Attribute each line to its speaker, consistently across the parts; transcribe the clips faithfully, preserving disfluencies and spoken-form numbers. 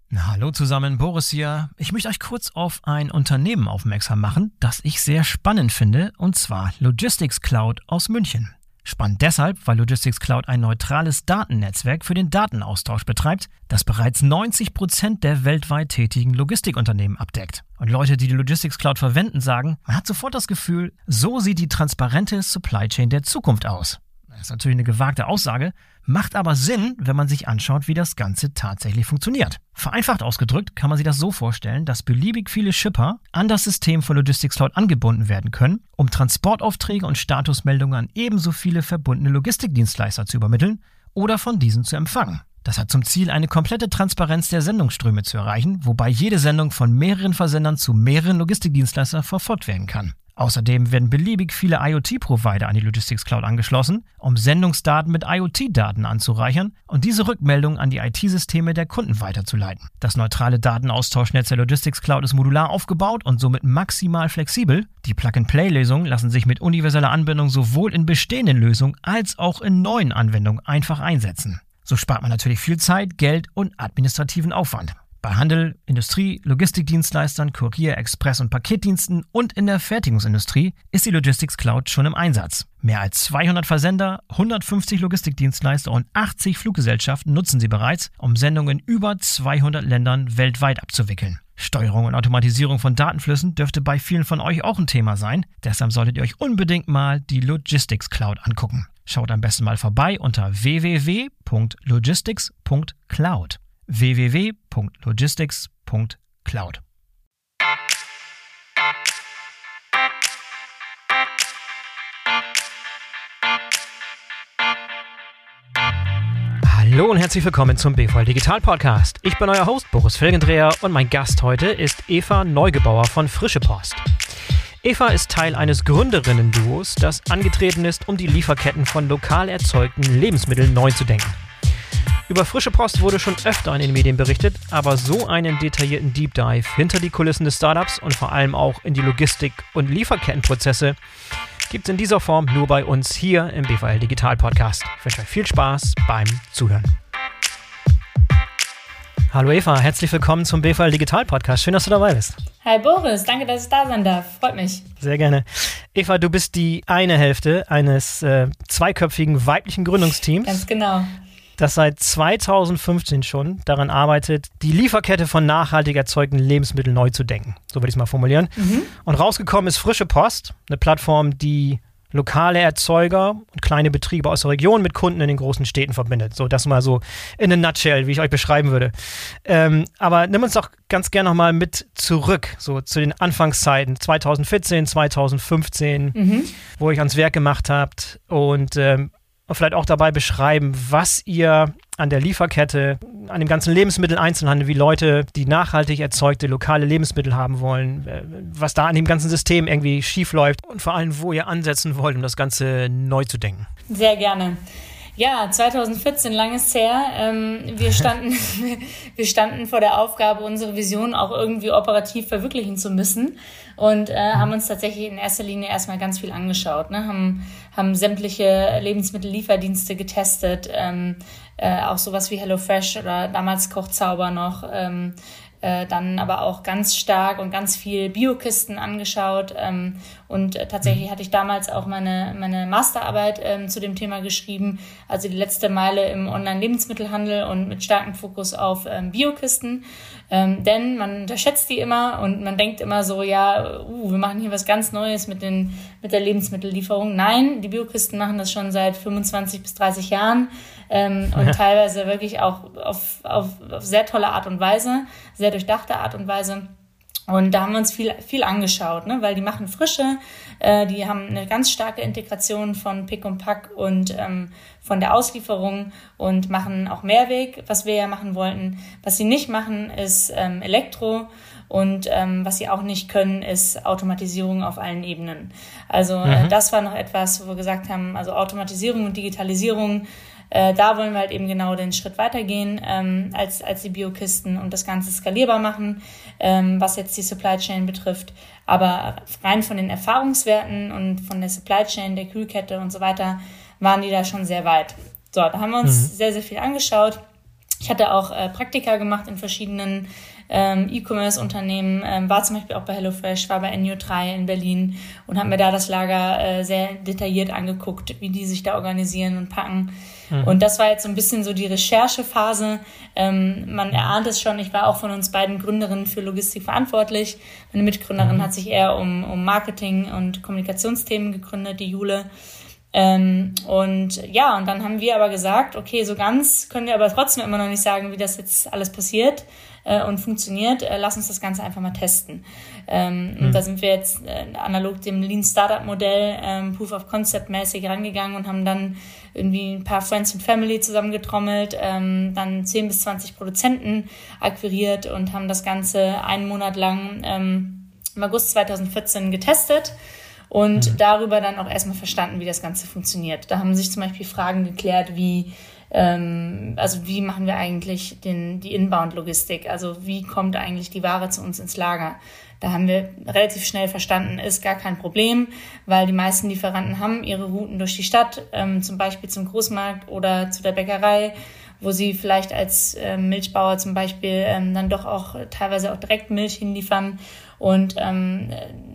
Speaker 1: Hallo zusammen, Boris hier. Ich möchte euch kurz auf ein Unternehmen aufmerksam machen, das ich sehr spannend finde, und zwar Logistics Cloud aus München. Spannend deshalb, weil Logistics Cloud ein neutrales Datennetzwerk für den Datenaustausch betreibt, das bereits neunzig Prozent der weltweit tätigen Logistikunternehmen abdeckt. Und Leute, die die Logistics Cloud verwenden, sagen, man hat sofort das Gefühl, so sieht die transparente Supply Chain der Zukunft aus. Das ist natürlich eine gewagte Aussage, macht aber Sinn, wenn man sich anschaut, wie das Ganze tatsächlich funktioniert. Vereinfacht ausgedrückt kann man sich das so vorstellen, dass beliebig viele Shipper an das System von Logistics Cloud angebunden werden können, um Transportaufträge und Statusmeldungen an ebenso viele verbundene Logistikdienstleister zu übermitteln oder von diesen zu empfangen. Das hat zum Ziel, eine komplette Transparenz der Sendungsströme zu erreichen, wobei jede Sendung von mehreren Versendern zu mehreren Logistikdienstleistern verfolgt werden kann. Außerdem werden beliebig viele IoT-Provider an die Logistics Cloud angeschlossen, um Sendungsdaten mit IoT-Daten anzureichern und diese Rückmeldungen an die I T-Systeme der Kunden weiterzuleiten. Das neutrale Datenaustauschnetz der Logistics Cloud ist modular aufgebaut und somit maximal flexibel. Die Plug-and-Play-Lösungen lassen sich mit universeller Anbindung sowohl in bestehenden Lösungen als auch in neuen Anwendungen einfach einsetzen. So spart man natürlich viel Zeit, Geld und administrativen Aufwand. Bei Handel, Industrie, Logistikdienstleistern, Kurier-, Express- und Paketdiensten und in der Fertigungsindustrie ist die Logistics Cloud schon im Einsatz. Mehr als zweihundert Versender, hundertfünfzig Logistikdienstleister und achtzig Fluggesellschaften nutzen sie bereits, um Sendungen in über zweihundert Ländern weltweit abzuwickeln. Steuerung und Automatisierung von Datenflüssen dürfte bei vielen von euch auch ein Thema sein. Deshalb solltet ihr euch unbedingt mal die Logistics Cloud angucken. Schaut am besten mal vorbei unter w w w punkt logistics punkt cloud. w w w punkt logistics punkt cloud. Hallo und herzlich willkommen zum B V L Digital Podcast. Ich bin euer Host Boris Felgendreher und mein Gast heute ist Eva Neugebauer von Frische Post. Eva ist Teil eines Gründerinnen-Duos, das angetreten ist, um die Lieferketten von lokal erzeugten Lebensmitteln neu zu denken. Über Frische Post wurde schon öfter in den Medien berichtet, aber so einen detaillierten Deep Dive hinter die Kulissen des Startups und vor allem auch in die Logistik- und Lieferkettenprozesse gibt es in dieser Form nur bei uns hier im B V L Digital Podcast. Ich wünsche euch viel Spaß beim Zuhören. Hallo Eva, herzlich willkommen zum B V L Digital Podcast. Schön, dass du dabei bist.
Speaker 2: Hi Boris, danke, dass ich da sein darf. Freut mich.
Speaker 1: Sehr gerne. Eva, du bist die eine Hälfte eines äh, zweiköpfigen weiblichen Gründungsteams.
Speaker 2: Ganz genau.
Speaker 1: Das seit zweitausendfünfzehn schon daran arbeitet, die Lieferkette von nachhaltig erzeugten Lebensmitteln neu zu denken. So würde ich es mal formulieren. Mhm. Und rausgekommen ist Frische Post, eine Plattform, die lokale Erzeuger und kleine Betriebe aus der Region mit Kunden in den großen Städten verbindet. So, das mal so in a nutshell, wie ich euch beschreiben würde. Ähm, aber nimm uns doch ganz gerne nochmal mit zurück, so zu den Anfangszeiten zweitausendvierzehn, zweitausendfünfzehn, mhm. wo ihr euch ans Werk gemacht habt und ähm, und vielleicht auch dabei beschreiben, was ihr an der Lieferkette, an dem ganzen Lebensmitteleinzelhandel, wie Leute, die nachhaltig erzeugte lokale Lebensmittel haben wollen, was da an dem ganzen System irgendwie schief läuft und vor allem, wo ihr ansetzen wollt, um das Ganze neu zu denken.
Speaker 2: Sehr gerne. Ja, zweitausendvierzehn, lang ist her. Ähm, wir standen, wir standen vor der Aufgabe, unsere Vision auch irgendwie operativ verwirklichen zu müssen und äh, haben uns tatsächlich in erster Linie erstmal ganz viel angeschaut, ne? haben, haben sämtliche Lebensmittellieferdienste getestet, ähm, äh, auch sowas wie HelloFresh oder damals Kochzauber noch, ähm, Äh, dann aber auch ganz stark und ganz viel Biokisten angeschaut ähm, und äh, tatsächlich hatte ich damals auch meine meine Masterarbeit ähm, zu dem Thema geschrieben, also die letzte Meile im Online-Lebensmittelhandel und mit starkem Fokus auf ähm, Biokisten, ähm, denn man unterschätzt die immer und man denkt immer so, ja, uh, wir machen hier was ganz Neues mit den mit der Lebensmittellieferung. Nein, die Biokisten machen das schon seit fünfundzwanzig bis dreißig Jahren. Ähm, und ja. teilweise wirklich auch auf, auf, auf sehr tolle Art und Weise, sehr durchdachte Art und Weise. Und da haben wir uns viel, viel angeschaut, ne? Weil die machen Frische, äh, die haben eine ganz starke Integration von Pick und Pack und ähm, von der Auslieferung und machen auch Mehrweg, was wir ja machen wollten. Was sie nicht machen, ist ähm, Elektro. Und ähm, was sie auch nicht können, ist Automatisierung auf allen Ebenen. Also mhm. äh, das war noch etwas, wo wir gesagt haben, also Automatisierung und Digitalisierung, Äh, da wollen wir halt eben genau den Schritt weitergehen ähm, als als die Biokisten und das Ganze skalierbar machen, ähm, was jetzt die Supply Chain betrifft. Aber rein von den Erfahrungswerten und von der Supply Chain, der Kühlkette und so weiter, waren die da schon sehr weit. So, da haben wir uns mhm. sehr, sehr viel angeschaut Ich hatte auch äh, Praktika gemacht in verschiedenen ähm, E-Commerce-Unternehmen, ähm, war zum Beispiel auch bei HelloFresh, war bei N U drei in Berlin und habe mir da das Lager äh, sehr detailliert angeguckt, wie die sich da organisieren und packen. Mhm. Und das war jetzt so ein bisschen so die Recherchephase. Ähm, man erahnt es schon, ich war auch von uns beiden Gründerinnen für Logistik verantwortlich. Meine Mitgründerin mhm. hat sich eher um, um Marketing- und Kommunikationsthemen gegründet, die Jule. Ähm, und ja, und dann haben wir aber gesagt, okay, so ganz können wir aber trotzdem immer noch nicht sagen, wie das jetzt alles passiert äh, und funktioniert. Äh, lass uns das Ganze einfach mal testen. Ähm, mhm. Und da sind wir jetzt äh, analog dem Lean Startup Modell ähm, Proof of Concept mäßig rangegangen und haben dann irgendwie ein paar Friends and Family zusammengetrommelt, ähm, dann zehn bis zwanzig Produzenten akquiriert und haben das Ganze einen Monat lang ähm, im August zweitausendvierzehn getestet. Und mhm. darüber dann auch erstmal verstanden, wie das Ganze funktioniert. Da haben sich zum Beispiel Fragen geklärt, wie, ähm, also wie machen wir eigentlich den, die Inbound-Logistik? Also wie kommt eigentlich die Ware zu uns ins Lager? Da haben wir relativ schnell verstanden, ist gar kein Problem, weil die meisten Lieferanten haben ihre Routen durch die Stadt, ähm, zum Beispiel zum Großmarkt oder zu der Bäckerei, wo sie vielleicht als ähm, Milchbauer zum Beispiel ähm, dann doch auch teilweise auch direkt Milch hinliefern und ähm,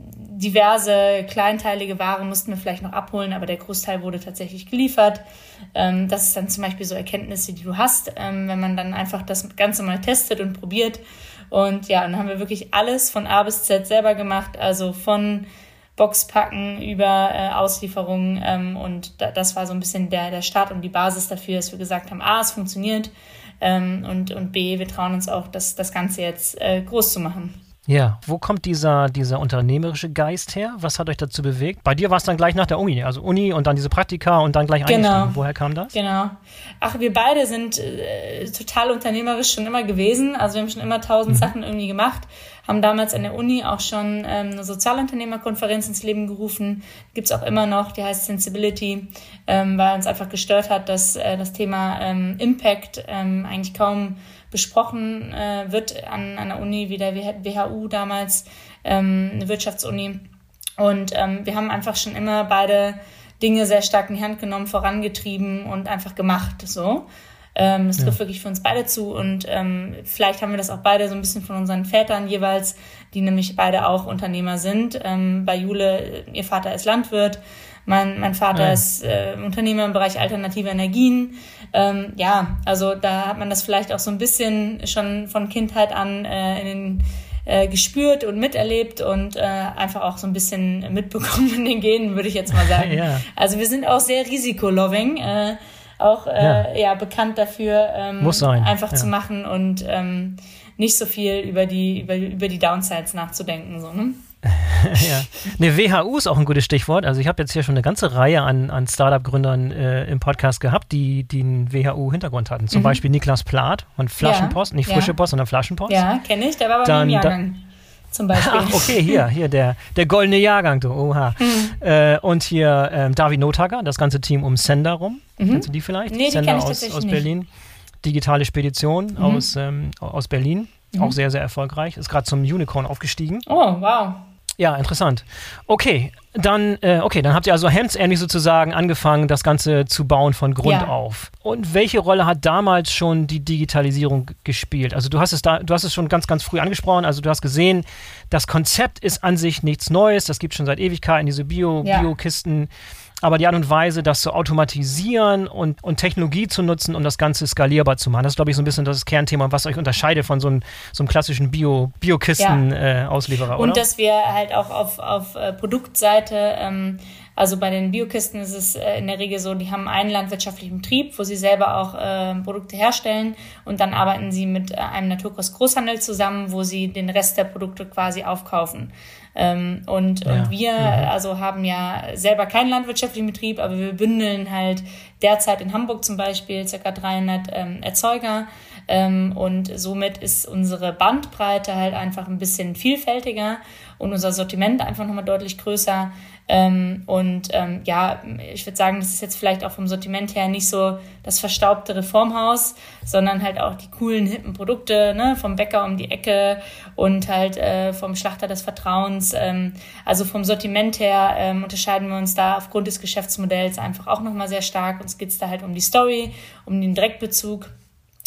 Speaker 2: diverse kleinteilige Ware mussten wir vielleicht noch abholen, aber der Großteil wurde tatsächlich geliefert. Ähm, das ist dann zum Beispiel so Erkenntnisse, die du hast, ähm, wenn man dann einfach das Ganze mal testet und probiert. Und ja, dann haben wir wirklich alles von A bis Z selber gemacht, also von Boxpacken über äh, Auslieferungen. Ähm, und da, das war so ein bisschen der, der Start und die Basis dafür, dass wir gesagt haben, A, es funktioniert ähm, und, und B, wir trauen uns auch, das, das Ganze jetzt äh, groß zu machen.
Speaker 1: Ja, wo kommt dieser, dieser unternehmerische Geist her? Was hat euch dazu bewegt? Bei dir war es dann gleich nach der Uni, also Uni und dann diese Praktika und dann gleich
Speaker 2: genau.
Speaker 1: eingestiegen. Woher kam das?
Speaker 2: Genau. Ach, wir beide sind äh, total unternehmerisch schon immer gewesen. Also wir haben schon immer tausend mhm. Sachen irgendwie gemacht. Haben damals an der Uni auch schon ähm, eine Sozialunternehmerkonferenz ins Leben gerufen. Gibt's auch immer noch, die heißt Sensibility, ähm, weil uns einfach gestört hat, dass äh, das Thema ähm, Impact ähm, eigentlich kaum besprochen äh, wird an, an der Uni, wie der W H U damals, ähm, eine Wirtschaftsuni. Und ähm, wir haben einfach schon immer beide Dinge sehr stark in die Hand genommen, vorangetrieben und einfach gemacht. So. Ähm, das trifft ja. wirklich für uns beide zu. Und ähm, vielleicht haben wir das auch beide so ein bisschen von unseren Vätern jeweils, die nämlich beide auch Unternehmer sind. Ähm, bei Jule, ihr Vater ist Landwirt. Mein, mein Vater ja. ist äh, Unternehmer im Bereich alternative Energien. Ähm, ja, also da hat man das vielleicht auch so ein bisschen schon von Kindheit an äh, in den, äh, gespürt und miterlebt und äh, einfach auch so ein bisschen mitbekommen in den Genen, würde ich jetzt mal sagen. Ja. Also wir sind auch sehr risikoloving, äh, auch äh, ja. ja bekannt dafür, ähm,
Speaker 1: Muss sein.
Speaker 2: einfach
Speaker 1: ja.
Speaker 2: zu machen und ähm, nicht so viel über die über, über die Downsides nachzudenken, so, ne?
Speaker 1: ja. Ne, W H U ist auch ein gutes Stichwort. Also ich habe jetzt hier schon eine ganze Reihe an, an Startup-Gründern äh, im Podcast gehabt, die, die einen W H U-Hintergrund hatten. Zum mhm. Beispiel Niklas Plath von Flaschenpost, ja. nicht Frische ja. Post, sondern Flaschenpost.
Speaker 2: Ja, kenne ich, der war bei mir im Jahrgang. Da, zum Beispiel.
Speaker 1: Ach, okay, hier, hier der, der goldene Jahrgang, du, oha. Mhm. Äh, und hier ähm, David Nothacker, das ganze Team um Sender rum. Mhm. Kennst du die vielleicht?
Speaker 2: Nee, die
Speaker 1: Sender
Speaker 2: kenn ich
Speaker 1: aus,
Speaker 2: tatsächlich
Speaker 1: aus
Speaker 2: nicht.
Speaker 1: Berlin. Digitale Spedition mhm. aus, ähm, aus Berlin. Mhm. Auch sehr, sehr erfolgreich. Ist gerade zum Unicorn aufgestiegen.
Speaker 2: Oh, wow.
Speaker 1: Ja, interessant. Okay, dann, äh, okay, dann habt ihr also hemdsärmlich sozusagen angefangen, das Ganze zu bauen von Grund ja. auf. Und welche Rolle hat damals schon die Digitalisierung gespielt? Also du hast es da, du hast es schon ganz, ganz früh angesprochen. Also du hast gesehen, das Konzept ist an sich nichts Neues. Das gibt schon seit Ewigkeiten, diese Bio,
Speaker 2: ja.
Speaker 1: Bio-Kisten. Aber die Art und Weise, das zu automatisieren und, und Technologie zu nutzen, um das Ganze skalierbar zu machen, das ist, glaube ich, so ein bisschen das Kernthema, was euch unterscheidet von so einem, so einem klassischen Bio, Bio-Kisten-Auslieferer,
Speaker 2: ja.
Speaker 1: oder?
Speaker 2: Und dass wir halt auch auf, auf äh, Produktseite, ähm, also bei den Biokisten ist es äh, in der Regel so, die haben einen landwirtschaftlichen Betrieb, wo sie selber auch äh, Produkte herstellen und dann arbeiten sie mit äh, einem Naturkost-Großhandel zusammen, wo sie den Rest der Produkte quasi aufkaufen. Ähm, und, ja. und wir mhm. also haben ja selber keinen landwirtschaftlichen Betrieb, aber wir bündeln halt derzeit in Hamburg zum Beispiel ca. dreihundert ähm, Erzeuger ähm, und somit ist unsere Bandbreite halt einfach ein bisschen vielfältiger und unser Sortiment einfach nochmal deutlich größer. Ähm, und ähm, ja, ich würde sagen, das ist jetzt vielleicht auch vom Sortiment her nicht so das verstaubte Reformhaus, sondern halt auch die coolen, hippen Produkte, ne, vom Bäcker um die Ecke und halt äh, vom Schlachter des Vertrauens. Ähm, also vom Sortiment her ähm, unterscheiden wir uns da aufgrund des Geschäftsmodells einfach auch nochmal sehr stark. Uns geht's da halt um die Story, um den Direktbezug.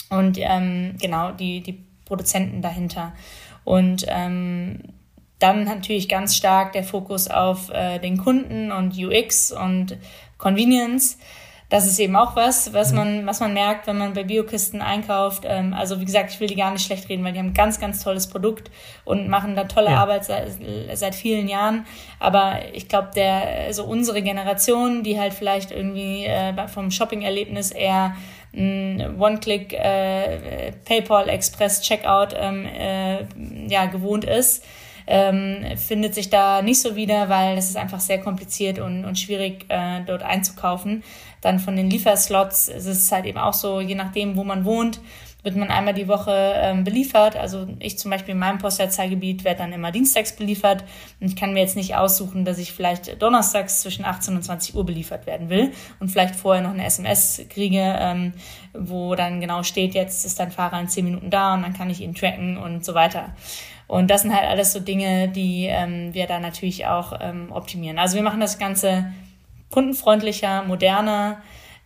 Speaker 2: und ähm, genau die, die Produzenten dahinter. Und ähm, dann natürlich ganz stark der Fokus auf äh, den Kunden und U X und Convenience. Das ist eben auch was, was man, was man merkt, wenn man bei Biokisten einkauft. Ähm, also wie gesagt, ich will die gar nicht schlecht reden, weil die haben ein ganz, ganz tolles Produkt und machen da tolle ja. Arbeit seit, seit vielen Jahren. Aber ich glaube, der, also unsere Generation, die halt vielleicht irgendwie äh, vom Shopping-Erlebnis eher ein One-Click äh, PayPal Express Checkout ähm, äh, ja, gewohnt ist, ähm, findet sich da nicht so wieder, weil es ist einfach sehr kompliziert und, und schwierig, äh, dort einzukaufen. Dann von den Lieferslots ist es halt eben auch so, je nachdem, wo man wohnt, wird man einmal die Woche ähm, beliefert. Also ich zum Beispiel in meinem Postleitzahlgebiet werde dann immer dienstags beliefert. Und ich kann mir jetzt nicht aussuchen, dass ich vielleicht donnerstags zwischen achtzehn und zwanzig Uhr beliefert werden will und vielleicht vorher noch eine S M S kriege, ähm, wo dann genau steht, jetzt ist dein Fahrer in zehn Minuten da und dann kann ich ihn tracken und so weiter. Und das sind halt alles so Dinge, die ähm, wir da natürlich auch ähm, optimieren. Also wir machen das Ganze kundenfreundlicher, moderner,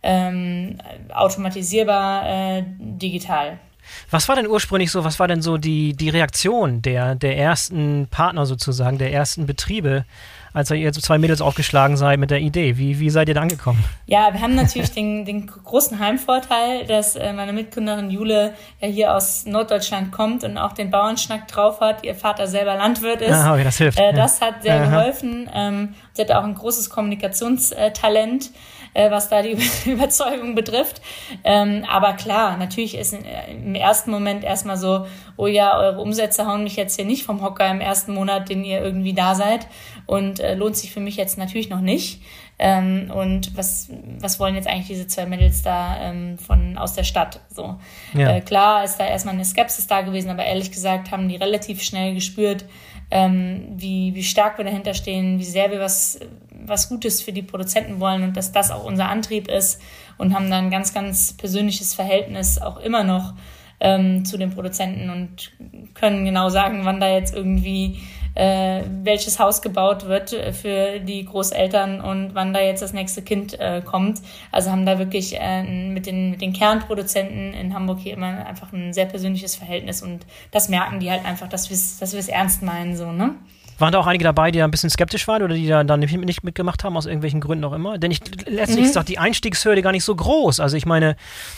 Speaker 2: ähm, automatisierbar, äh, digital.
Speaker 1: Was war denn ursprünglich so, was war denn so die, die Reaktion der, der ersten Partner sozusagen, der ersten Betriebe, als ihr so zwei Mädels aufgeschlagen seid mit der Idee? Wie, wie seid ihr da angekommen?
Speaker 2: Ja, wir haben natürlich den, den großen Heimvorteil, dass äh, meine Mitgründerin Jule ja hier aus Norddeutschland kommt und auch den Bauernschnack drauf hat. Ihr Vater selber Landwirt ist.
Speaker 1: Ah, okay, das hilft.
Speaker 2: Äh, das hat sehr
Speaker 1: Aha.
Speaker 2: geholfen. Ähm, sie hat auch ein großes Kommunikationstalent, äh, was da die Überzeugung betrifft. Ähm, aber klar, natürlich ist im ersten Moment erstmal so, oh ja, eure Umsätze hauen mich jetzt hier nicht vom Hocker im ersten Monat, den ihr irgendwie da seid. Und äh, lohnt sich für mich jetzt natürlich noch nicht. Ähm, und was was wollen jetzt eigentlich diese zwei Mädels da ähm, von aus der Stadt? So ja. äh, klar ist da erstmal eine Skepsis da gewesen, aber ehrlich gesagt haben die relativ schnell gespürt, ähm, wie wie stark wir dahinter stehen, wie sehr wir was was Gutes für die Produzenten wollen und dass das auch unser Antrieb ist und haben dann ein ganz ganz persönliches Verhältnis auch immer noch ähm, zu den Produzenten und können genau sagen, wann da jetzt irgendwie Äh, welches Haus gebaut wird für die Großeltern und wann da jetzt das nächste Kind äh, kommt. Also haben da wirklich äh, mit den mit den Kernproduzenten in Hamburg hier immer einfach ein sehr persönliches Verhältnis und das merken die halt einfach, dass wir es dass wir es ernst meinen, so, ne?
Speaker 1: Waren da auch einige dabei, die da ein bisschen skeptisch waren oder die da dann nicht, nicht mitgemacht haben, aus irgendwelchen Gründen auch immer? Denn ich letztlich mhm. ist doch die Einstiegshürde gar nicht so groß. Also ich meine,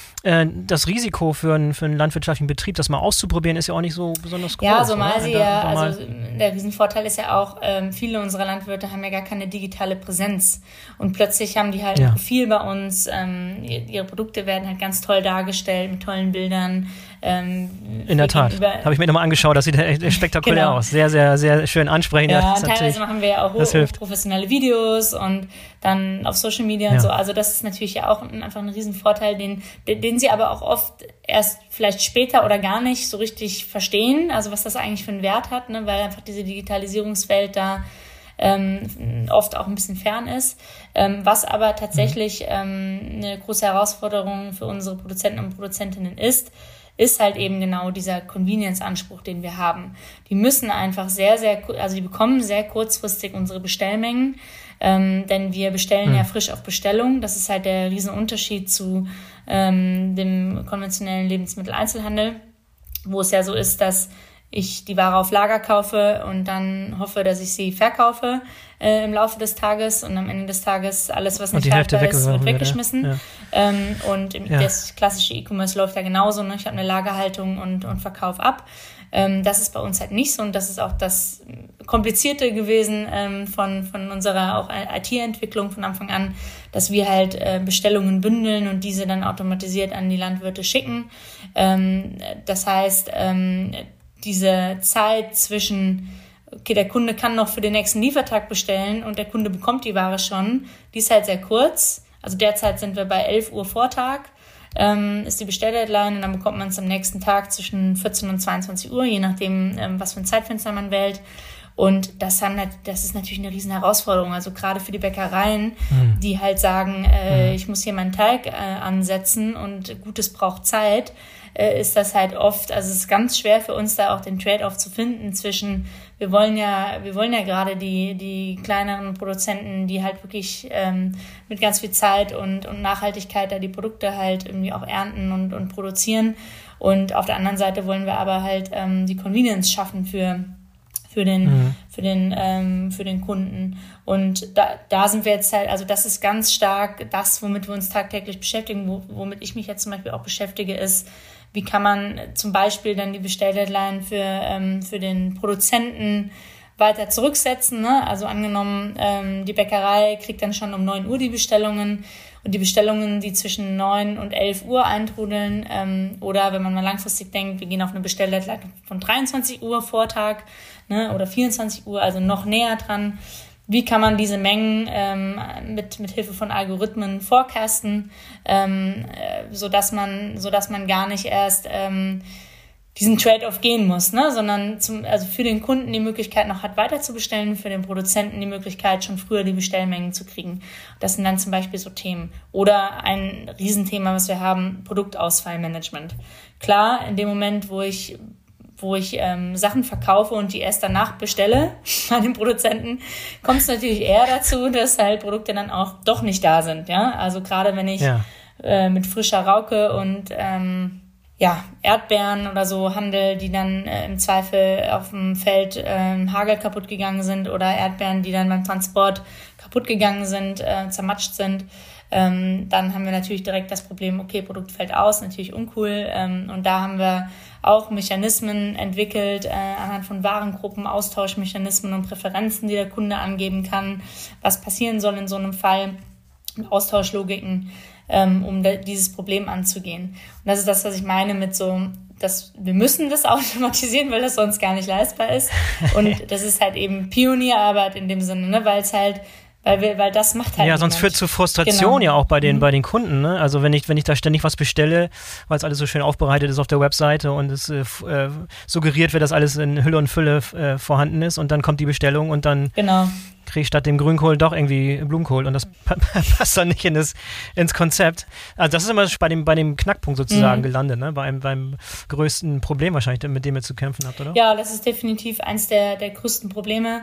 Speaker 1: das Risiko für einen, für einen landwirtschaftlichen Betrieb, das mal auszuprobieren, ist ja auch nicht so besonders groß.
Speaker 2: Ja, so mal sie ja,
Speaker 1: so
Speaker 2: also der Riesenvorteil ist ja auch, ähm, viele unserer Landwirte haben ja gar keine digitale Präsenz und plötzlich haben die halt ja. ein Profil bei uns, ähm, ihre Produkte werden halt ganz toll dargestellt mit tollen Bildern. Ähm,
Speaker 1: In der Tat, habe ich mir nochmal angeschaut, das sieht echt spektakulär genau. aus. Sehr, sehr, sehr schön ansprechend.
Speaker 2: Ja, und teilweise machen wir ja auch hoch, hochprofessionelle Videos und dann auf Social Media ja. und so. Also das ist natürlich ja auch einfach ein Riesenvorteil, den, den sie aber auch oft erst vielleicht später oder gar nicht so richtig verstehen, also was das eigentlich für einen Wert hat, ne? Weil einfach diese Digitalisierungswelt da ähm, oft auch ein bisschen fern ist. Ähm, was aber tatsächlich mhm. ähm, eine große Herausforderung für unsere Produzenten und Produzentinnen ist, ist halt eben genau dieser Convenience-Anspruch, den wir haben. Die müssen einfach sehr, sehr, also die bekommen sehr kurzfristig unsere Bestellmengen, ähm, denn wir bestellen mhm. ja frisch auf Bestellung. Das ist halt der Riesenunterschied zu ähm, dem konventionellen Lebensmitteleinzelhandel, wo es ja so ist, dass ich die Ware auf Lager kaufe und dann hoffe, dass ich sie verkaufe äh, im Laufe des Tages und am Ende des Tages alles, was nicht haltbar ist, wird weggeschmissen. Ja. Ähm, und ja. das klassische E-Commerce läuft ja genauso. Ne? Ich habe eine Lagerhaltung und, und Verkauf ab. Ähm, das ist bei uns halt nicht so und das ist auch das Komplizierte gewesen ähm, von, von unserer auch I T-Entwicklung von Anfang an, dass wir halt äh, Bestellungen bündeln und diese dann automatisiert an die Landwirte schicken. Ähm, das heißt, ähm, diese Zeit zwischen, okay, der Kunde kann noch für den nächsten Liefertag bestellen und der Kunde bekommt die Ware schon, die ist halt sehr kurz. Also derzeit sind wir bei elf Uhr Vortag, ähm, ist die Bestelldeadline und dann bekommt man es am nächsten Tag zwischen vierzehn und zweiundzwanzig Uhr, je nachdem, ähm, was für ein Zeitfenster man wählt. Und das, haben, das ist natürlich eine riesen Herausforderung, also gerade für die Bäckereien, mhm. die halt sagen, äh, mhm. ich muss hier meinen Teig äh, ansetzen und Gutes braucht Zeit. äh, ist das halt oft, also es ist ganz schwer für uns da auch den Trade-off zu finden zwischen, wir wollen ja, wir wollen ja gerade die, die kleineren Produzenten, die halt wirklich ähm, mit ganz viel Zeit und, und Nachhaltigkeit da die Produkte halt irgendwie auch ernten und, und produzieren. Und auf der anderen Seite wollen wir aber halt ähm, die Convenience schaffen für für den, mhm. für den, ähm, für den Kunden. Und da, da sind wir jetzt halt, also das ist ganz stark das, womit wir uns tagtäglich beschäftigen, wo, womit ich mich jetzt zum Beispiel auch beschäftige, ist, wie kann man zum Beispiel dann die Bestelldeadline für, ähm, für den Produzenten weiter zurücksetzen, ne? Also angenommen, ähm, die Bäckerei kriegt dann schon um neun Uhr die Bestellungen und die Bestellungen, die zwischen neun und elf Uhr eintrudeln, ähm, oder wenn man mal langfristig denkt, wir gehen auf eine Bestelldeadline von dreiundzwanzig Uhr Vortag, ne, oder vierundzwanzig Uhr, also noch näher dran. Wie kann man diese Mengen ähm, mit mit Hilfe von Algorithmen forecasten, ähm, äh, so dass man so dass man gar nicht erst ähm, diesen Trade-off gehen muss, ne, sondern zum, also für den Kunden die Möglichkeit noch hat, weiter zu bestellen, für den Produzenten die Möglichkeit, schon früher die Bestellmengen zu kriegen. Das sind dann zum Beispiel so Themen. Oder ein Riesenthema, was wir haben, Produktausfallmanagement. Klar, in dem Moment, wo ich wo ich ähm, Sachen verkaufe und die erst danach bestelle bei den Produzenten, kommt es natürlich eher dazu, dass halt Produkte dann auch doch nicht da sind. Ja, also gerade wenn ich ja. äh, mit frischer Rauke und ähm, ja, Erdbeeren oder so handel, die dann äh, im Zweifel auf dem Feld äh, Hagel kaputt gegangen sind oder Erdbeeren, die dann beim Transport kaputt gegangen sind, äh, zermatscht sind, ähm, dann haben wir natürlich direkt das Problem, okay, Produkt fällt aus, natürlich uncool. Ähm, und da haben wir auch Mechanismen entwickelt, äh, anhand von Warengruppen, Austauschmechanismen und Präferenzen, die der Kunde angeben kann, was passieren soll in so einem Fall, und Austauschlogiken, ähm, um de- dieses Problem anzugehen. Und das ist das, was ich meine mit so, dass wir müssen das automatisieren, weil das sonst gar nicht leistbar ist. Und das ist halt eben Pionierarbeit in dem Sinne, ne, weil es halt Weil, wir, weil das macht halt
Speaker 1: Ja, sonst
Speaker 2: niemand.
Speaker 1: führt zu Frustration genau. ja auch bei den, mhm. bei den Kunden. Ne? Also wenn ich, wenn ich da ständig was bestelle, weil es alles so schön aufbereitet ist auf der Webseite und es äh, äh, suggeriert wird, dass alles in Hülle und Fülle äh, vorhanden ist und dann kommt die Bestellung und dann
Speaker 2: genau.
Speaker 1: kriege ich statt dem Grünkohl doch irgendwie Blumenkohl und das passt dann nicht in das, ins Konzept. Also das ist immer bei dem, bei dem Knackpunkt sozusagen mhm. gelandet, ne? Bei einem, beim größten Problem wahrscheinlich, mit dem ihr zu kämpfen habt, oder?
Speaker 2: Ja, das ist definitiv eins der, der größten Probleme.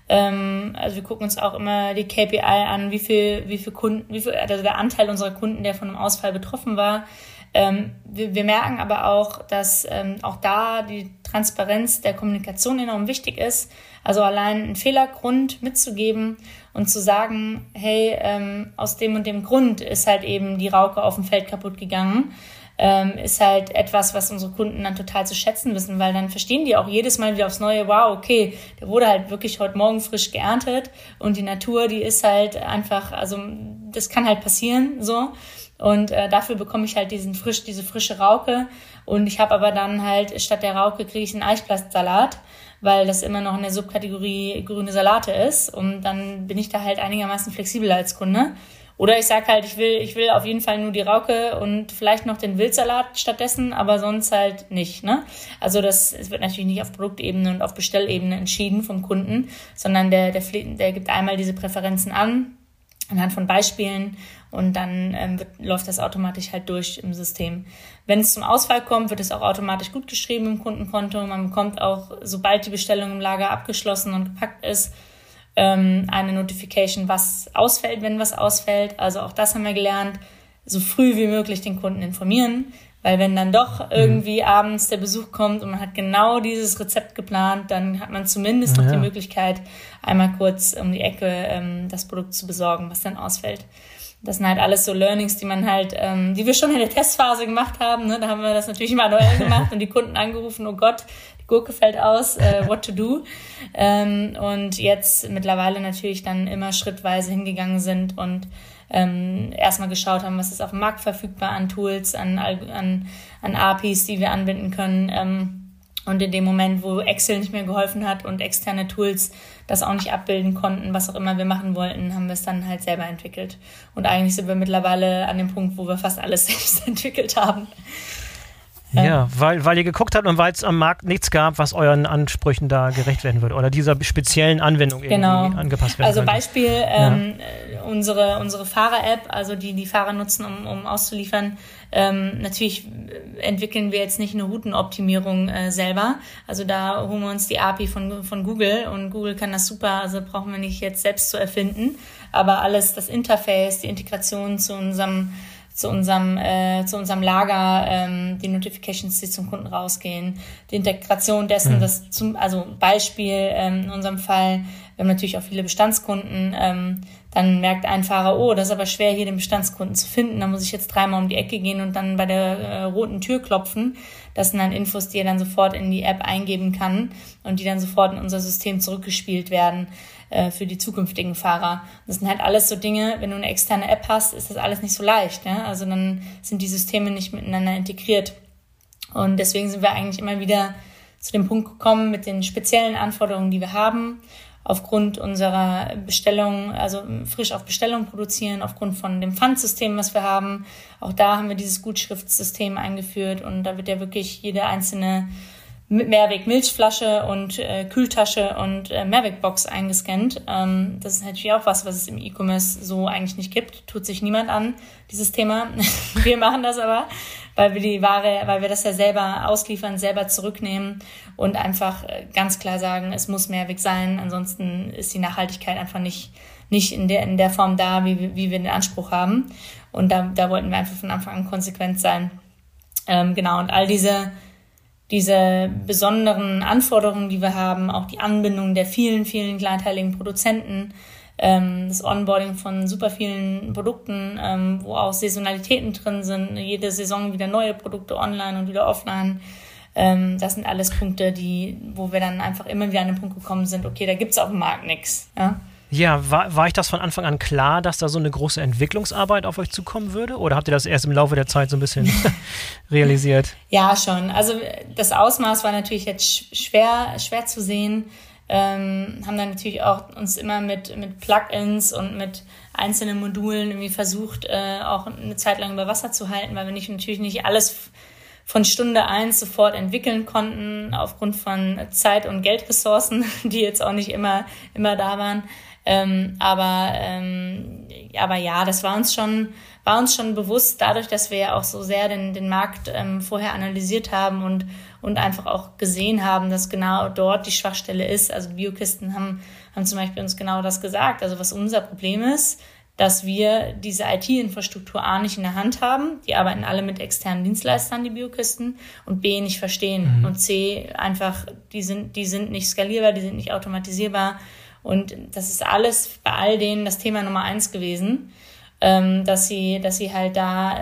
Speaker 2: Ähm, also wir gucken uns auch immer die K P I an, wie viel, wie viel Kunden, wie viel, also der Anteil unserer Kunden, der von einem Ausfall betroffen war. Ähm, wir, wir merken aber auch, dass ähm, auch da die Transparenz der Kommunikation enorm wichtig ist. Also allein einen Fehlergrund mitzugeben und zu sagen, hey, ähm, aus dem und dem Grund ist halt eben die Rauke auf dem Feld kaputt gegangen, ähm, ist halt etwas, was unsere Kunden dann total zu schätzen wissen, weil dann verstehen die auch jedes Mal wieder aufs Neue, wow, okay, der wurde halt wirklich heute Morgen frisch geerntet und die Natur, die ist halt einfach, also das kann halt passieren, so. Und äh, dafür bekomme ich halt diesen frisch, diese frische Rauke. Und ich habe aber dann halt, statt der Rauke kriege ich einen Eichblastsalat, weil das immer noch in der Subkategorie grüne Salate ist. Und dann bin ich da halt einigermaßen flexibel als Kunde. Oder ich sage halt, ich will, ich will auf jeden Fall nur die Rauke und vielleicht noch den Wildsalat stattdessen, aber sonst halt nicht, ne? Also das, es wird natürlich nicht auf Produktebene und auf Bestellebene entschieden vom Kunden, sondern der, der, der gibt einmal diese Präferenzen an, anhand von Beispielen, und dann ähm, wird, läuft das automatisch halt durch im System. Wenn es zum Ausfall kommt, wird es auch automatisch gut geschrieben im Kundenkonto. Man bekommt auch, sobald die Bestellung im Lager abgeschlossen und gepackt ist, ähm, eine Notification, was ausfällt, wenn was ausfällt. Also auch das haben wir gelernt, so früh wie möglich den Kunden informieren. Weil wenn dann doch irgendwie mhm. abends der Besuch kommt und man hat genau dieses Rezept geplant, dann hat man zumindest ja. noch die Möglichkeit, einmal kurz um die Ecke ähm, das Produkt zu besorgen, was dann ausfällt. Das sind halt alles so Learnings, die man halt, ähm, die wir schon in der Testphase gemacht haben. Ne? Da haben wir das natürlich manuell gemacht und die Kunden angerufen, oh Gott, die Gurke fällt aus, äh, what to do? Ähm, und jetzt mittlerweile natürlich dann immer schrittweise hingegangen sind und ähm, erstmal geschaut haben, was ist auf dem Markt verfügbar an Tools, an, an, an A P Is, die wir anbinden können. Ähm, und in dem Moment, wo Excel nicht mehr geholfen hat und externe Tools das auch nicht abbilden konnten, was auch immer wir machen wollten, haben wir es dann halt selber entwickelt. Und eigentlich sind wir mittlerweile an dem Punkt, wo wir fast alles selbst entwickelt haben.
Speaker 1: Ja, weil, weil ihr geguckt habt und weil es am Markt nichts gab, was euren Ansprüchen da gerecht werden würde oder dieser speziellen Anwendung irgendwie
Speaker 2: genau.
Speaker 1: angepasst werden
Speaker 2: Also
Speaker 1: könnte.
Speaker 2: Beispiel, ähm, ja. unsere, unsere Fahrer-App, also die die Fahrer nutzen, um, um auszuliefern. Ähm, natürlich entwickeln wir jetzt nicht eine Routenoptimierung äh, selber. Also da holen wir uns die A P I von, von Google und Google kann das super, also brauchen wir nicht jetzt selbst zu erfinden. Aber alles, das Interface, die Integration zu unserem zu unserem äh, zu unserem Lager, ähm, die Notifications, die zum Kunden rausgehen, die Integration dessen, mhm. das zum, also Beispiel ähm, in unserem Fall, wir haben natürlich auch viele Bestandskunden, ähm, dann merkt ein Fahrer, oh, das ist aber schwer, hier den Bestandskunden zu finden, da muss ich jetzt dreimal um die Ecke gehen und dann bei der äh, roten Tür klopfen. Das sind dann Infos, die er dann sofort in die App eingeben kann und die dann sofort in unser System zurückgespielt werden für die zukünftigen Fahrer. Das sind halt alles so Dinge, wenn du eine externe App hast, ist das alles nicht so leicht. Ja? Also dann sind die Systeme nicht miteinander integriert. Und deswegen sind wir eigentlich immer wieder zu dem Punkt gekommen mit den speziellen Anforderungen, die wir haben, aufgrund unserer Bestellung, also frisch auf Bestellung produzieren, aufgrund von dem Pfandsystem, was wir haben. Auch da haben wir dieses Gutschriftsystem eingeführt und da wird ja wirklich jede einzelne Mehrweg-Milchflasche und äh, Kühltasche und äh, Mehrweg-Box eingescannt. Ähm, das ist natürlich auch was, was es im E-Commerce so eigentlich nicht gibt. Tut sich niemand an, dieses Thema. Wir machen das aber, weil wir die Ware, weil wir das ja selber ausliefern, selber zurücknehmen und einfach äh, ganz klar sagen, es muss Mehrweg sein. Ansonsten ist die Nachhaltigkeit einfach nicht nicht in der in der Form da, wie, wie wir den Anspruch haben. Und da, da wollten wir einfach von Anfang an konsequent sein. Ähm, genau, und all diese diese besonderen Anforderungen, die wir haben, auch die Anbindung der vielen, vielen kleinteiligen Produzenten, ähm, das Onboarding von super vielen Produkten, ähm, wo auch Saisonalitäten drin sind, jede Saison wieder neue Produkte online und wieder offline. Ähm, das sind alles Punkte, die, wo wir dann einfach immer wieder an den Punkt gekommen sind, okay, da gibt's auf dem Markt nichts. Ja?
Speaker 1: Ja, war, war ich das von Anfang an klar, dass da so eine große Entwicklungsarbeit auf euch zukommen würde? Oder habt ihr das erst im Laufe der Zeit so ein bisschen realisiert?
Speaker 2: Ja, schon. Also das Ausmaß war natürlich jetzt schwer, schwer zu sehen. Ähm, haben dann natürlich auch uns immer mit, mit Plugins und mit einzelnen Modulen irgendwie versucht, äh, auch eine Zeit lang über Wasser zu halten, weil wir nicht, natürlich nicht alles von Stunde eins sofort entwickeln konnten, aufgrund von Zeit- und Geldressourcen, die jetzt auch nicht immer, immer da waren. Ähm, aber, ähm, aber ja, das war uns schon, war uns schon bewusst, dadurch, dass wir ja auch so sehr den, den Markt ähm, vorher analysiert haben und, und einfach auch gesehen haben, dass genau dort die Schwachstelle ist. Also Biokisten haben, haben zum Beispiel uns genau das gesagt. Also was unser Problem ist, dass wir diese I T-Infrastruktur A nicht in der Hand haben, die arbeiten alle mit externen Dienstleistern, die Biokisten, und B nicht verstehen. Mhm. Und C einfach, die sind, die sind nicht skalierbar, die sind nicht automatisierbar. Und das ist alles bei all denen das Thema Nummer eins gewesen, ähm, dass sie, dass sie halt da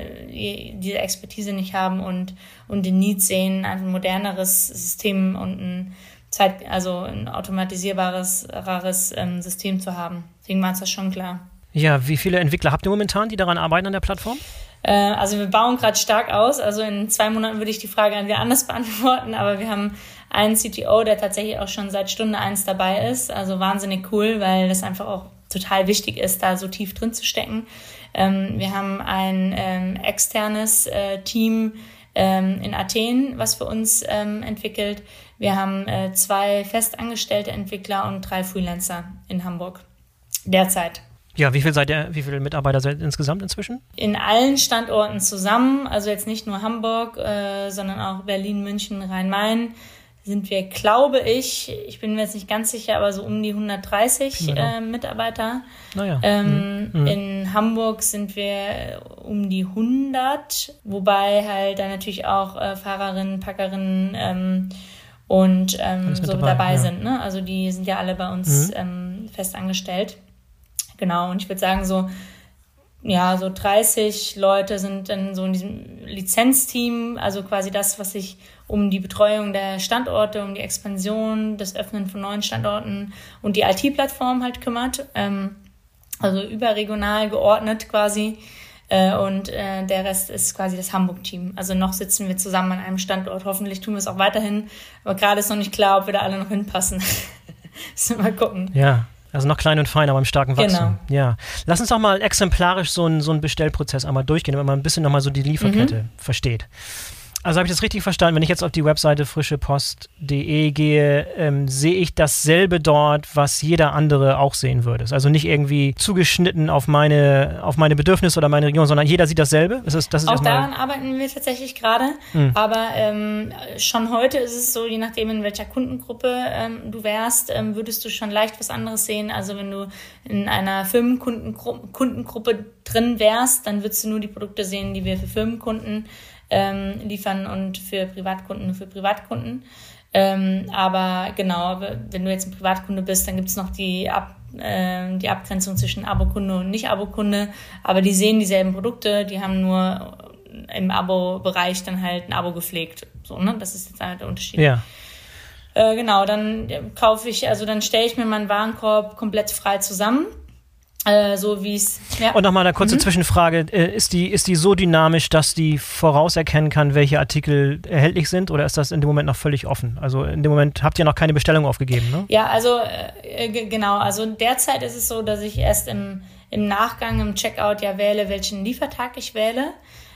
Speaker 2: äh, diese Expertise nicht haben und und den Need sehen, ein moderneres System und ein Zeit, also ein automatisierbares, rares ähm, System zu haben. Deswegen war uns das schon klar.
Speaker 1: Ja, wie viele Entwickler habt ihr momentan, die daran arbeiten an der Plattform?
Speaker 2: Äh, also wir bauen gerade stark aus. Also in zwei Monaten würde ich die Frage an wer anders beantworten, aber wir haben einen C T O, der tatsächlich auch schon seit Stunde eins dabei ist. Also wahnsinnig cool, weil das einfach auch total wichtig ist, da so tief drin zu stecken. Ähm, wir haben ein ähm, externes äh, Team ähm, in Athen, was für uns ähm, entwickelt. Wir haben äh, zwei festangestellte Entwickler und drei Freelancer in Hamburg derzeit.
Speaker 1: Ja, wie viel seid ihr, wie viele Mitarbeiter seid ihr insgesamt inzwischen?
Speaker 2: In allen Standorten zusammen, also jetzt nicht nur Hamburg, äh, sondern auch Berlin, München, Rhein-Main, sind wir, glaube ich, ich bin mir jetzt nicht ganz sicher, aber so um die hundertdreißig äh, Mitarbeiter.
Speaker 1: Naja.
Speaker 2: Ähm,
Speaker 1: mhm.
Speaker 2: In Hamburg sind wir um die hundert, wobei halt da natürlich auch äh, Fahrerinnen, Packerinnen ähm, und ähm, so dabei, dabei ja. sind. Ne? Also die sind ja alle bei uns mhm. ähm, fest angestellt. Genau, und ich würde sagen, so ja, so dreißig Leute sind dann so in diesem Lizenzteam, also quasi das, was sich um die Betreuung der Standorte, um die Expansion, das Öffnen von neuen Standorten und die I T-Plattform halt kümmert. Ähm, also überregional geordnet quasi. Äh, und äh, der Rest ist quasi das Hamburg-Team. Also noch sitzen wir zusammen an einem Standort. Hoffentlich tun wir es auch weiterhin. Aber gerade ist noch nicht klar, ob wir da alle noch hinpassen. Müssen wir mal gucken.
Speaker 1: Ja. Also noch klein und fein, aber im starken Wachstum.
Speaker 2: Genau.
Speaker 1: Ja. Lass uns doch mal exemplarisch so einen so einen Bestellprozess einmal durchgehen, wenn man ein bisschen nochmal so die Lieferkette mhm. versteht. Also habe ich das richtig verstanden, wenn ich jetzt auf die Webseite frischepost punkt de gehe, ähm, sehe ich dasselbe dort, was jeder andere auch sehen würde. Also nicht irgendwie zugeschnitten auf meine, auf meine Bedürfnisse oder meine Region, sondern jeder sieht dasselbe. Das ist, das ist
Speaker 2: auch daran arbeiten wir tatsächlich gerade, hm. aber ähm, schon heute ist es so, je nachdem in welcher Kundengruppe ähm, du wärst, ähm, würdest du schon leicht was anderes sehen. Also wenn du in einer Firmenkundengruppe Kundengruppe drin wärst, dann würdest du nur die Produkte sehen, die wir für Firmenkunden Ähm, liefern und für Privatkunden für Privatkunden. Ähm, aber genau, wenn du jetzt ein Privatkunde bist, dann gibt es noch die, Ab, äh, die Abgrenzung zwischen Abokunde und Nicht-Abo-Kunde. Aber die sehen dieselben Produkte, die haben nur im Abo-Bereich dann halt ein Abo gepflegt. So, ne? Das ist jetzt halt der Unterschied.
Speaker 1: Ja.
Speaker 2: Äh, genau, dann kaufe ich, also dann stelle ich mir meinen Warenkorb komplett frei zusammen. So wie es. Ja.
Speaker 1: Und nochmal eine kurze mhm. Zwischenfrage. Ist die, ist die so dynamisch, dass die vorauserkennen kann, welche Artikel erhältlich sind, oder ist das in dem Moment noch völlig offen? Also in dem Moment habt ihr noch keine Bestellung aufgegeben, ne?
Speaker 2: Ja, also äh, g- genau. Also derzeit ist es so, dass ich erst im, im Nachgang, im Checkout ja wähle, welchen Liefertag ich wähle.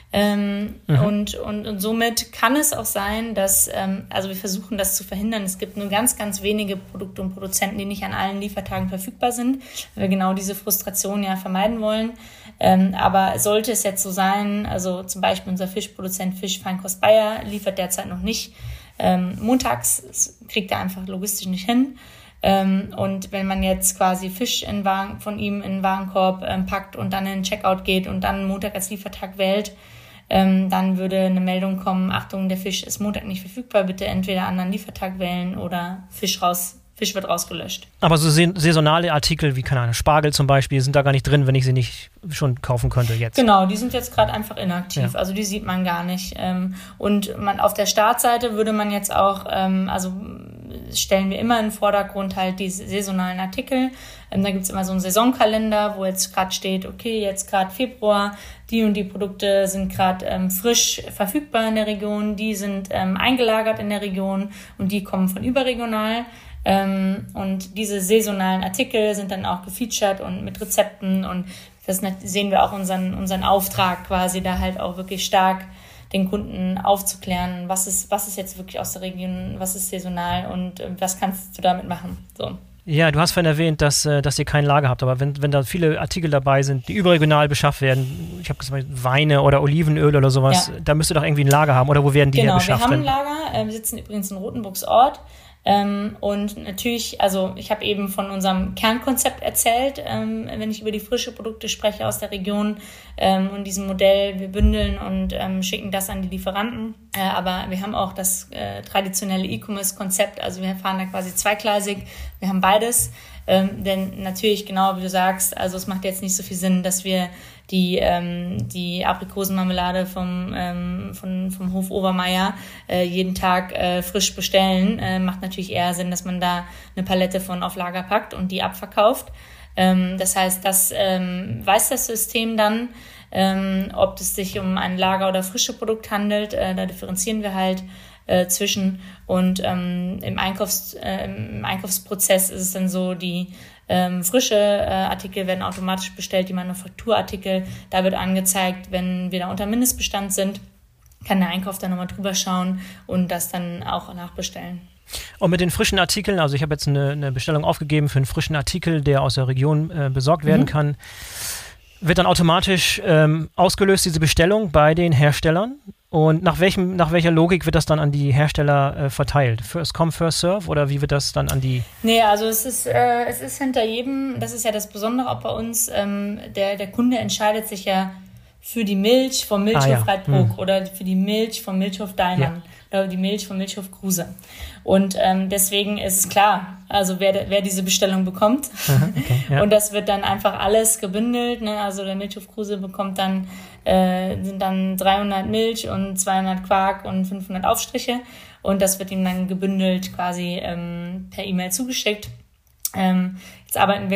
Speaker 2: Ähm, mhm. und, und, und somit kann es auch sein, dass, ähm, also wir versuchen das zu verhindern. Es gibt nur ganz, ganz wenige Produkte und Produzenten, die nicht an allen Liefertagen verfügbar sind, weil wir genau diese Frustration ja vermeiden wollen. Ähm, aber sollte es jetzt so sein, also zum Beispiel unser Fischproduzent Fisch Feinkost Bayer liefert derzeit noch nicht. Ähm, montags kriegt er einfach logistisch nicht hin. Ähm, und wenn man jetzt quasi Fisch in Waren, von ihm in den Warenkorb ähm, packt und dann in den Checkout geht und dann Montag als Liefertag wählt, Ähm, dann würde eine Meldung kommen, Achtung, der Fisch ist Montag nicht verfügbar, bitte entweder anderen Liefertag wählen oder Fisch raus, Fisch wird rausgelöscht.
Speaker 1: Aber so saisonale Artikel wie, keine Ahnung, Spargel zum Beispiel, sind da gar nicht drin, wenn ich sie nicht schon kaufen könnte jetzt.
Speaker 2: Genau, die sind jetzt gerade einfach inaktiv, ja. Also die sieht man gar nicht. Und man auf der Startseite würde man jetzt auch, also stellen wir immer in den Vordergrund halt die saisonalen Artikel. Da gibt es immer so einen Saisonkalender, wo jetzt gerade steht, okay, jetzt gerade Februar, die und die Produkte sind gerade ähm, frisch verfügbar in der Region, die sind ähm, eingelagert in der Region und die kommen von überregional. Ähm, und diese saisonalen Artikel sind dann auch gefeatured und mit Rezepten, und das sehen wir auch unseren, unseren Auftrag quasi, da halt auch wirklich stark den Kunden aufzuklären, was ist, was ist jetzt wirklich aus der Region, was ist saisonal und äh, was kannst du damit machen. So.
Speaker 1: Ja, du hast vorhin erwähnt, dass, dass ihr kein Lager habt, aber wenn, wenn da viele Artikel dabei sind, die überregional beschafft werden, ich habe gesagt, Weine oder Olivenöl oder sowas, ja. Da müsst ihr doch irgendwie ein Lager haben, oder wo werden die
Speaker 2: genau,
Speaker 1: her beschafft?
Speaker 2: Genau, wir haben ein Lager, äh, wir sitzen übrigens in Rotenburgsort. Ähm, und natürlich, also ich habe eben von unserem Kernkonzept erzählt, ähm, wenn ich über die frische Produkte spreche aus der Region ähm, und diesem Modell, wir bündeln und ähm, schicken das an die Lieferanten. Äh, aber wir haben auch das äh, traditionelle E-Commerce-Konzept, also wir fahren da quasi zweigleisig, wir haben beides. Ähm, denn natürlich, genau wie du sagst, also es macht jetzt nicht so viel Sinn, dass wir die ähm, die Aprikosenmarmelade vom ähm, von, vom Hof Obermeier äh, jeden Tag äh, frisch bestellen. Äh, macht natürlich eher Sinn, dass man da eine Palette von auf Lager packt und die abverkauft. Ähm, das heißt, das ähm, weiß das System dann, ähm, ob es sich um ein Lager- oder frische Produkt handelt. Äh, da differenzieren wir halt Äh, zwischen und ähm, im, Einkaufs-, äh, im Einkaufsprozess ist es dann so, die ähm, frische äh, Artikel werden automatisch bestellt, die Manufakturartikel, da wird angezeigt, wenn wir da unter Mindestbestand sind, kann der Einkauf dann nochmal drüber schauen und das dann auch nachbestellen.
Speaker 1: Und mit den frischen Artikeln, also ich habe jetzt eine, eine Bestellung aufgegeben für einen frischen Artikel, der aus der Region äh, besorgt werden mhm. kann, wird dann automatisch ähm, ausgelöst, diese Bestellung bei den Herstellern? Und nach welchem, nach welcher Logik wird das dann an die Hersteller äh, verteilt? First come, first serve, oder wie wird das dann an die...
Speaker 2: Nee, also es ist, äh, es ist hinter jedem, das ist ja das Besondere auch bei uns, ähm, der, der Kunde entscheidet sich ja für die Milch vom Milchhof ah, ja. Reitbruck hm. oder für die Milch vom Milchhof Daimann ja. oder die Milch vom Milchhof Kruse. Und ähm, deswegen ist es klar, also wer, wer diese Bestellung bekommt. Aha, okay, ja. Und das wird dann einfach alles gebündelt. Ne? Also der Milchhof Kruse bekommt dann, äh, sind dann dreihundert Milch und zweihundert Quark und fünfhundert Aufstriche. Und das wird ihm dann gebündelt quasi ähm, per E-Mail zugeschickt. Ähm, jetzt arbeiten wir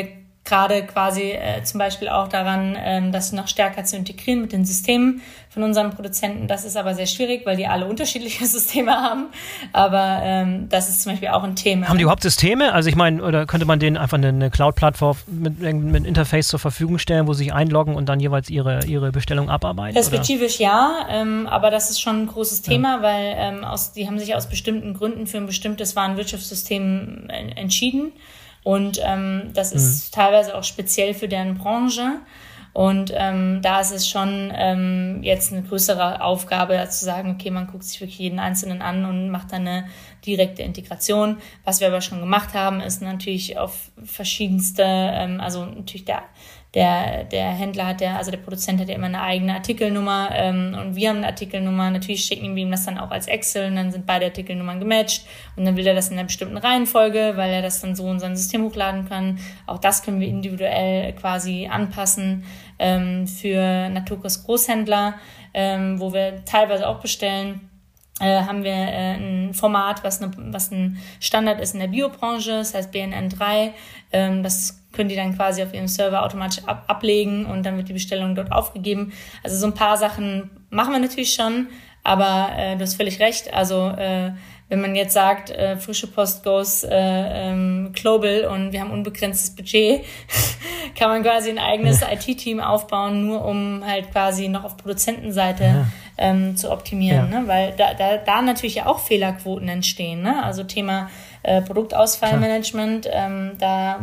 Speaker 2: gerade quasi äh, zum Beispiel auch daran, ähm, das noch stärker zu integrieren mit den Systemen von unseren Produzenten. Das ist aber sehr schwierig, weil die alle unterschiedliche Systeme haben. Aber ähm, das ist zum Beispiel auch ein Thema.
Speaker 1: Haben die überhaupt Systeme? Also ich meine, oder könnte man denen einfach eine, eine Cloud-Plattform mit, mit einem Interface zur Verfügung stellen, wo sie sich einloggen und dann jeweils ihre, ihre Bestellung abarbeiten?
Speaker 2: Perspektivisch oder? Ja, ähm, aber das ist schon ein großes Thema, ja. weil ähm, aus, die haben sich aus bestimmten Gründen für ein bestimmtes Warenwirtschaftssystem äh, entschieden. Und ähm, das ist mhm. teilweise auch speziell für deren Branche. Und ähm, da ist es schon ähm, jetzt eine größere Aufgabe, zu sagen, okay, man guckt sich wirklich jeden Einzelnen an und macht dann eine direkte Integration. Was wir aber schon gemacht haben, ist natürlich auf verschiedenste, ähm, also natürlich der Der, der Händler hat ja, also der Produzent hat ja immer eine eigene Artikelnummer ähm, und wir haben eine Artikelnummer. Natürlich schicken wir ihm das dann auch als Excel und dann sind beide Artikelnummern gematcht und dann will er das in einer bestimmten Reihenfolge, weil er das dann so in sein System hochladen kann. Auch das können wir individuell quasi anpassen ähm, für Naturkost Großhändler, ähm, wo wir teilweise auch bestellen. Äh, haben wir äh, ein Format, was, eine, was ein Standard ist in der Biobranche, das heißt B N N drei. Ähm, das können die dann quasi auf ihrem Server automatisch ab- ablegen und dann wird die Bestellung dort aufgegeben. Also so ein paar Sachen machen wir natürlich schon, aber äh, du hast völlig recht. Also äh, wenn man jetzt sagt, äh, frische Post goes äh, ähm, global und wir haben unbegrenztes Budget, kann man quasi ein eigenes I T-Team aufbauen, nur um halt quasi noch auf Produzentenseite ja. ähm, zu optimieren, ja. ne? Weil da, da, da natürlich ja auch Fehlerquoten entstehen, ne? Also Thema äh, Produktausfallmanagement, ähm, da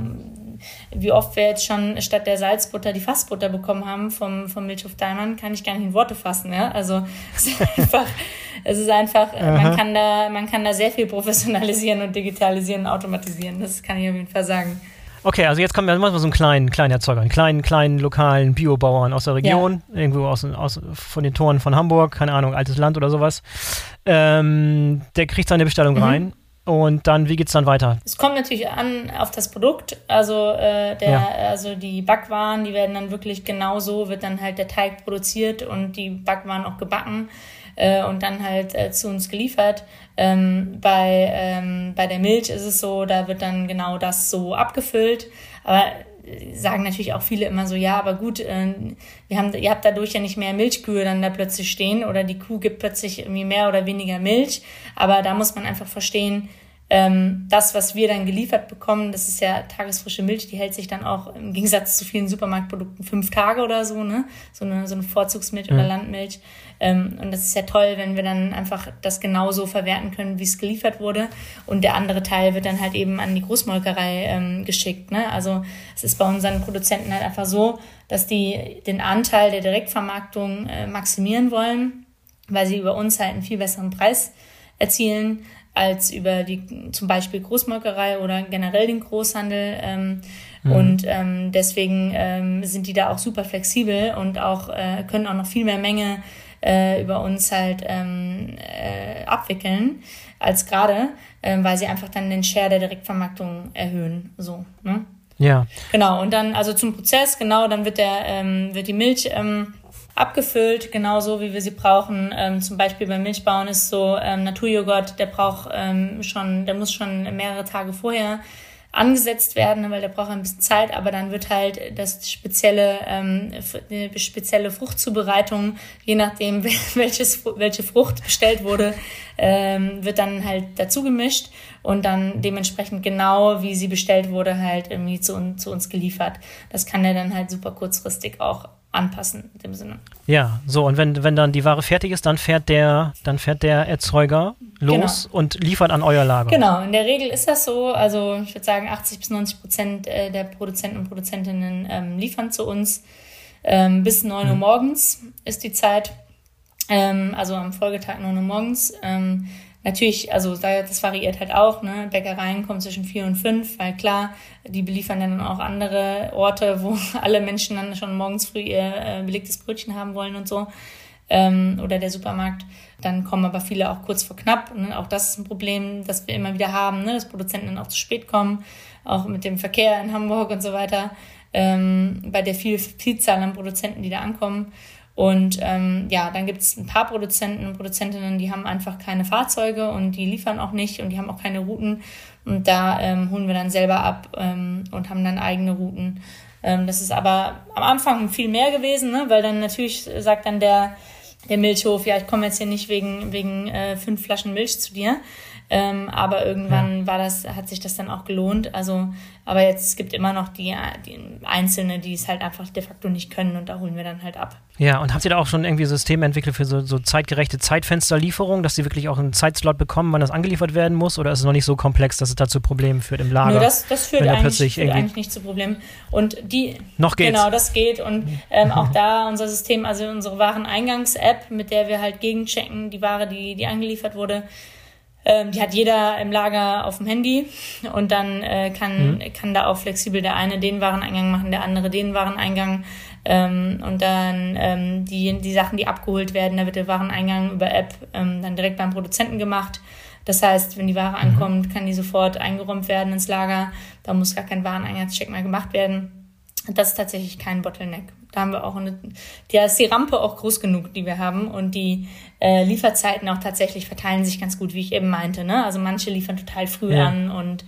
Speaker 2: wie oft wir jetzt schon statt der Salzbutter die Fassbutter bekommen haben vom, vom Milchhof Daimann, kann ich gar nicht in Worte fassen, ja. Also es ist einfach, es ist einfach, man kann da, man kann da sehr viel professionalisieren und digitalisieren und automatisieren. Das kann ich auf jeden Fall sagen.
Speaker 1: Okay, also jetzt kommen wir mal so einen kleinen, kleinen Erzeuger, einen kleinen, kleinen lokalen Biobauern aus der Region, ja. irgendwo aus, aus von den Toren von Hamburg, keine Ahnung, altes Land oder sowas. Ähm, der kriegt seine Bestellung mhm. rein. Und dann, wie geht's dann weiter?
Speaker 2: Es kommt natürlich an auf das Produkt. Also äh, der, ja. also die Backwaren, die werden dann wirklich genauso, wird dann halt der Teig produziert und die Backwaren auch gebacken äh, und dann halt äh, zu uns geliefert. Ähm, bei, ähm, bei der Milch ist es so, da wird dann genau das so abgefüllt. Aber sagen natürlich auch viele immer so, ja, aber gut, äh, wir haben, ihr habt dadurch ja nicht mehr Milchkühe dann da plötzlich stehen oder die Kuh gibt plötzlich irgendwie mehr oder weniger Milch. Aber da muss man einfach verstehen, ähm, das, was wir dann geliefert bekommen, das ist ja tagesfrische Milch, die hält sich dann auch im Gegensatz zu vielen Supermarktprodukten fünf Tage oder so, ne? So eine, so eine Vorzugsmilch mhm. oder Landmilch. Ähm, und das ist ja toll, wenn wir dann einfach das genauso verwerten können, wie es geliefert wurde. Und der andere Teil wird dann halt eben an die Großmolkerei ähm, geschickt, ne? Also es ist bei unseren Produzenten halt einfach so, dass die den Anteil der Direktvermarktung äh, maximieren wollen, weil sie über uns halt einen viel besseren Preis erzielen als über die zum Beispiel Großmolkerei oder generell den Großhandel. Ähm, mhm. Und ähm, deswegen ähm, sind die da auch super flexibel und auch äh, können auch noch viel mehr Menge äh, über uns halt ähm, äh, abwickeln als gerade, äh, weil sie einfach dann den Share der Direktvermarktung erhöhen. So, ne?
Speaker 1: Ja.
Speaker 2: Genau, und dann also zum Prozess, genau, dann wird der ähm, wird die Milch ähm, abgefüllt, genauso wie wir sie brauchen. Ähm, zum Beispiel beim Milchbauern ist so, ähm, Naturjoghurt, der braucht ähm, schon, der muss schon mehrere Tage vorher angesetzt werden, weil der braucht ein bisschen Zeit, aber dann wird halt das spezielle, ähm, eine spezielle Fruchtzubereitung, je nachdem welches, welche Frucht bestellt wurde, ähm, wird dann halt dazu gemischt und dann dementsprechend genau, wie sie bestellt wurde, halt irgendwie zu, zu uns geliefert. Das kann der dann halt super kurzfristig auch anpassen in dem Sinne.
Speaker 1: Ja, so, und wenn, wenn dann die Ware fertig ist, dann fährt der, dann fährt der Erzeuger los genau. und liefert an euer Lager.
Speaker 2: Genau, in der Regel ist das so. Also ich würde sagen, achtzig bis neunzig Prozent der Produzenten und Produzentinnen ähm, liefern zu uns. Ähm, bis neun Uhr morgens ist die Zeit. Ähm, also am Folgetag neun Uhr morgens. Ähm, Natürlich, also das variiert halt auch, ne? Bäckereien kommen zwischen vier und fünf, weil klar, die beliefern dann auch andere Orte, wo alle Menschen dann schon morgens früh ihr äh, belegtes Brötchen haben wollen und so. Ähm, oder der Supermarkt. Dann kommen aber viele auch kurz vor knapp. Ne? Auch das ist ein Problem, das wir immer wieder haben, ne? Dass Produzenten dann auch zu spät kommen, auch mit dem Verkehr in Hamburg und so weiter. Ähm, bei der viel Vielzahl an Produzenten, die da ankommen. Und ähm, ja, dann gibt es ein paar Produzenten und Produzentinnen, die haben einfach keine Fahrzeuge und die liefern auch nicht und die haben auch keine Routen. Und da ähm, holen wir dann selber ab ähm, und haben dann eigene Routen. Ähm, das ist aber am Anfang viel mehr gewesen, ne? Weil dann natürlich sagt dann der, der Milchhof, ja, ich komme jetzt hier nicht wegen, wegen äh, fünf Flaschen Milch zu dir. Ähm, aber irgendwann ja. war das, hat sich das dann auch gelohnt. Also, aber jetzt es gibt immer noch die, die Einzelne, die es halt einfach de facto nicht können und da holen wir dann halt ab.
Speaker 1: Ja, und habt ihr da auch schon irgendwie Systeme entwickelt für so, so zeitgerechte Zeitfensterlieferung, dass die wirklich auch einen Zeitslot bekommen, wann das angeliefert werden muss? Oder ist es noch nicht so komplex, dass es da zu Problemen führt im Lager?
Speaker 2: Nö, das, das führt, eigentlich, führt eigentlich nicht zu Problemen. Und die,
Speaker 1: noch geht's.
Speaker 2: Genau, das geht. Und ähm, auch da unser System, also unsere Wareneingangs-App, mit der wir halt gegenchecken, die Ware, die, die angeliefert wurde, Ähm, die hat jeder im Lager auf dem Handy und dann äh, kann, mhm. kann da auch flexibel der eine den Wareneingang machen, der andere den Wareneingang ähm, und dann ähm, die, die Sachen, die abgeholt werden, da wird der Wareneingang über App ähm, dann direkt beim Produzenten gemacht. Das heißt, wenn die Ware mhm. ankommt, kann die sofort eingeräumt werden ins Lager. Da muss gar kein Wareneinsatscheck mehr gemacht werden. Das ist tatsächlich kein Bottleneck. Da haben wir auch eine, da ist die Rampe auch groß genug, die wir haben und die äh, Lieferzeiten auch tatsächlich verteilen sich ganz gut, wie ich eben meinte, ne? Also manche liefern total früh ja. an und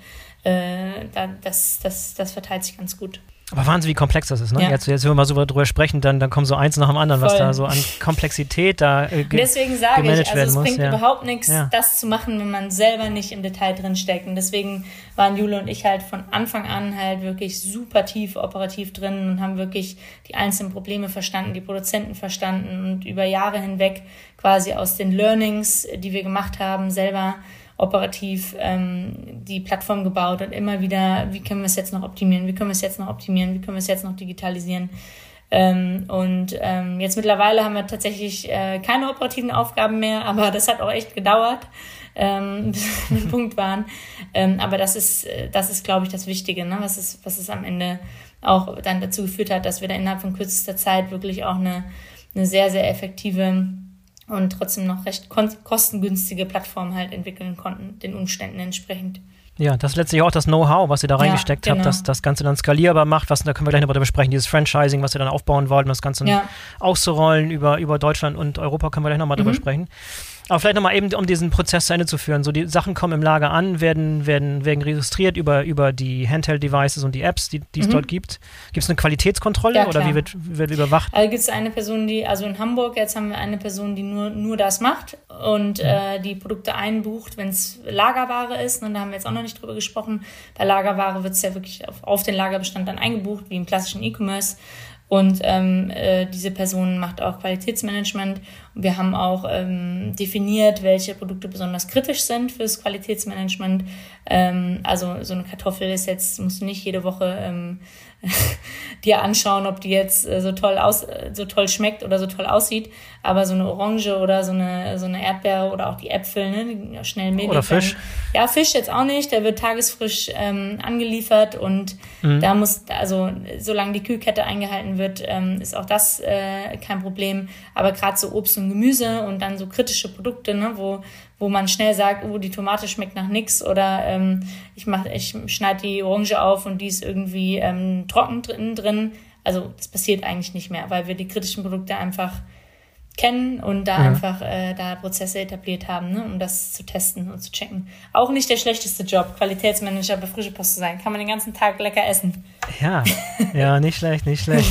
Speaker 2: äh, da, das, das, das verteilt sich ganz gut.
Speaker 1: Aber Wahnsinn, wie komplex das ist, ne? Ja. Jetzt, jetzt, wenn wir mal so drüber sprechen, dann, dann kommt so eins nach dem anderen, Voll. was da so an Komplexität da äh, ge-
Speaker 2: Deswegen sage ich, also es bringt
Speaker 1: ja.
Speaker 2: überhaupt nichts,
Speaker 1: ja.
Speaker 2: das zu machen, wenn man selber nicht im Detail drin steckt. Und deswegen waren Jule und ich halt von Anfang an halt wirklich super tief operativ drin und haben wirklich die einzelnen Probleme verstanden, die Produzenten verstanden und über Jahre hinweg quasi aus den Learnings, die wir gemacht haben, selber operativ ähm, die Plattform gebaut und immer wieder, wie können wir es jetzt noch optimieren, wie können wir es jetzt noch optimieren, wie können wir es jetzt noch digitalisieren. Ähm, und ähm, jetzt mittlerweile haben wir tatsächlich äh, keine operativen Aufgaben mehr, aber das hat auch echt gedauert, ähm, bis wir an dem Punkt waren. Ähm, aber das ist, das ist, glaube ich, das Wichtige, ne? was es, was es am Ende auch dann dazu geführt hat, dass wir da innerhalb von kürzester Zeit wirklich auch eine, eine sehr, sehr effektive und trotzdem noch recht kostengünstige Plattform halt entwickeln konnten, den Umständen entsprechend.
Speaker 1: Ja, das ist letztlich auch das Know-how, was ihr da reingesteckt ja, genau. habt, dass das Ganze dann skalierbar macht, was, da können wir gleich noch darüber besprechen, dieses Franchising, was ihr dann aufbauen wollt, um das Ganze ja. auszurollen über, über Deutschland und Europa, können wir gleich nochmal mhm. drüber sprechen. Aber vielleicht nochmal eben, um diesen Prozess zu Ende zu führen. So, die Sachen kommen im Lager an, werden, werden, werden registriert über, über die Handheld-Devices und die Apps, die, die es mhm. dort gibt. Gibt es eine Qualitätskontrolle
Speaker 2: ja,
Speaker 1: oder wie wird, wird überwacht?
Speaker 2: Also gibt es eine Person, die, also in Hamburg, jetzt haben wir eine Person, die nur, nur das macht und mhm. äh, die Produkte einbucht, wenn es Lagerware ist. Und da haben wir jetzt auch noch nicht drüber gesprochen. Bei Lagerware wird es ja wirklich auf, auf den Lagerbestand dann eingebucht, wie im klassischen E-Commerce. Und ähm, äh, diese Person macht auch Qualitätsmanagement. Und wir haben auch ähm, definiert, welche Produkte besonders kritisch sind fürs Qualitätsmanagement. Ähm, also so eine Kartoffel ist jetzt, musst du nicht jede Woche ähm, dir anschauen, ob die jetzt äh, so toll aus, so toll schmeckt oder so toll aussieht. Aber so eine Orange oder so eine so eine Erdbeere oder auch die Äpfel, ne, die schnell mehlig
Speaker 1: oder Fisch.
Speaker 2: Werden. Ja, Fisch jetzt auch nicht. Der wird tagesfrisch ähm, angeliefert und mhm. da muss, also solange die Kühlkette eingehalten wird, ähm, ist auch das äh, kein Problem. Aber gerade so Obst und Gemüse und dann so kritische Produkte, ne, wo wo man schnell sagt, oh, die Tomate schmeckt nach nix oder ähm, ich mach, ich schneide die Orange auf und die ist irgendwie ähm, trocken drin, drin. Also das passiert eigentlich nicht mehr, weil wir die kritischen Produkte einfach kennen und da ja. einfach äh, da Prozesse etabliert haben, ne, um das zu testen und zu checken. Auch nicht der schlechteste Job, Qualitätsmanager bei Frische Post zu sein. Kann man den ganzen Tag lecker essen.
Speaker 1: Ja, ja, nicht schlecht, nicht schlecht.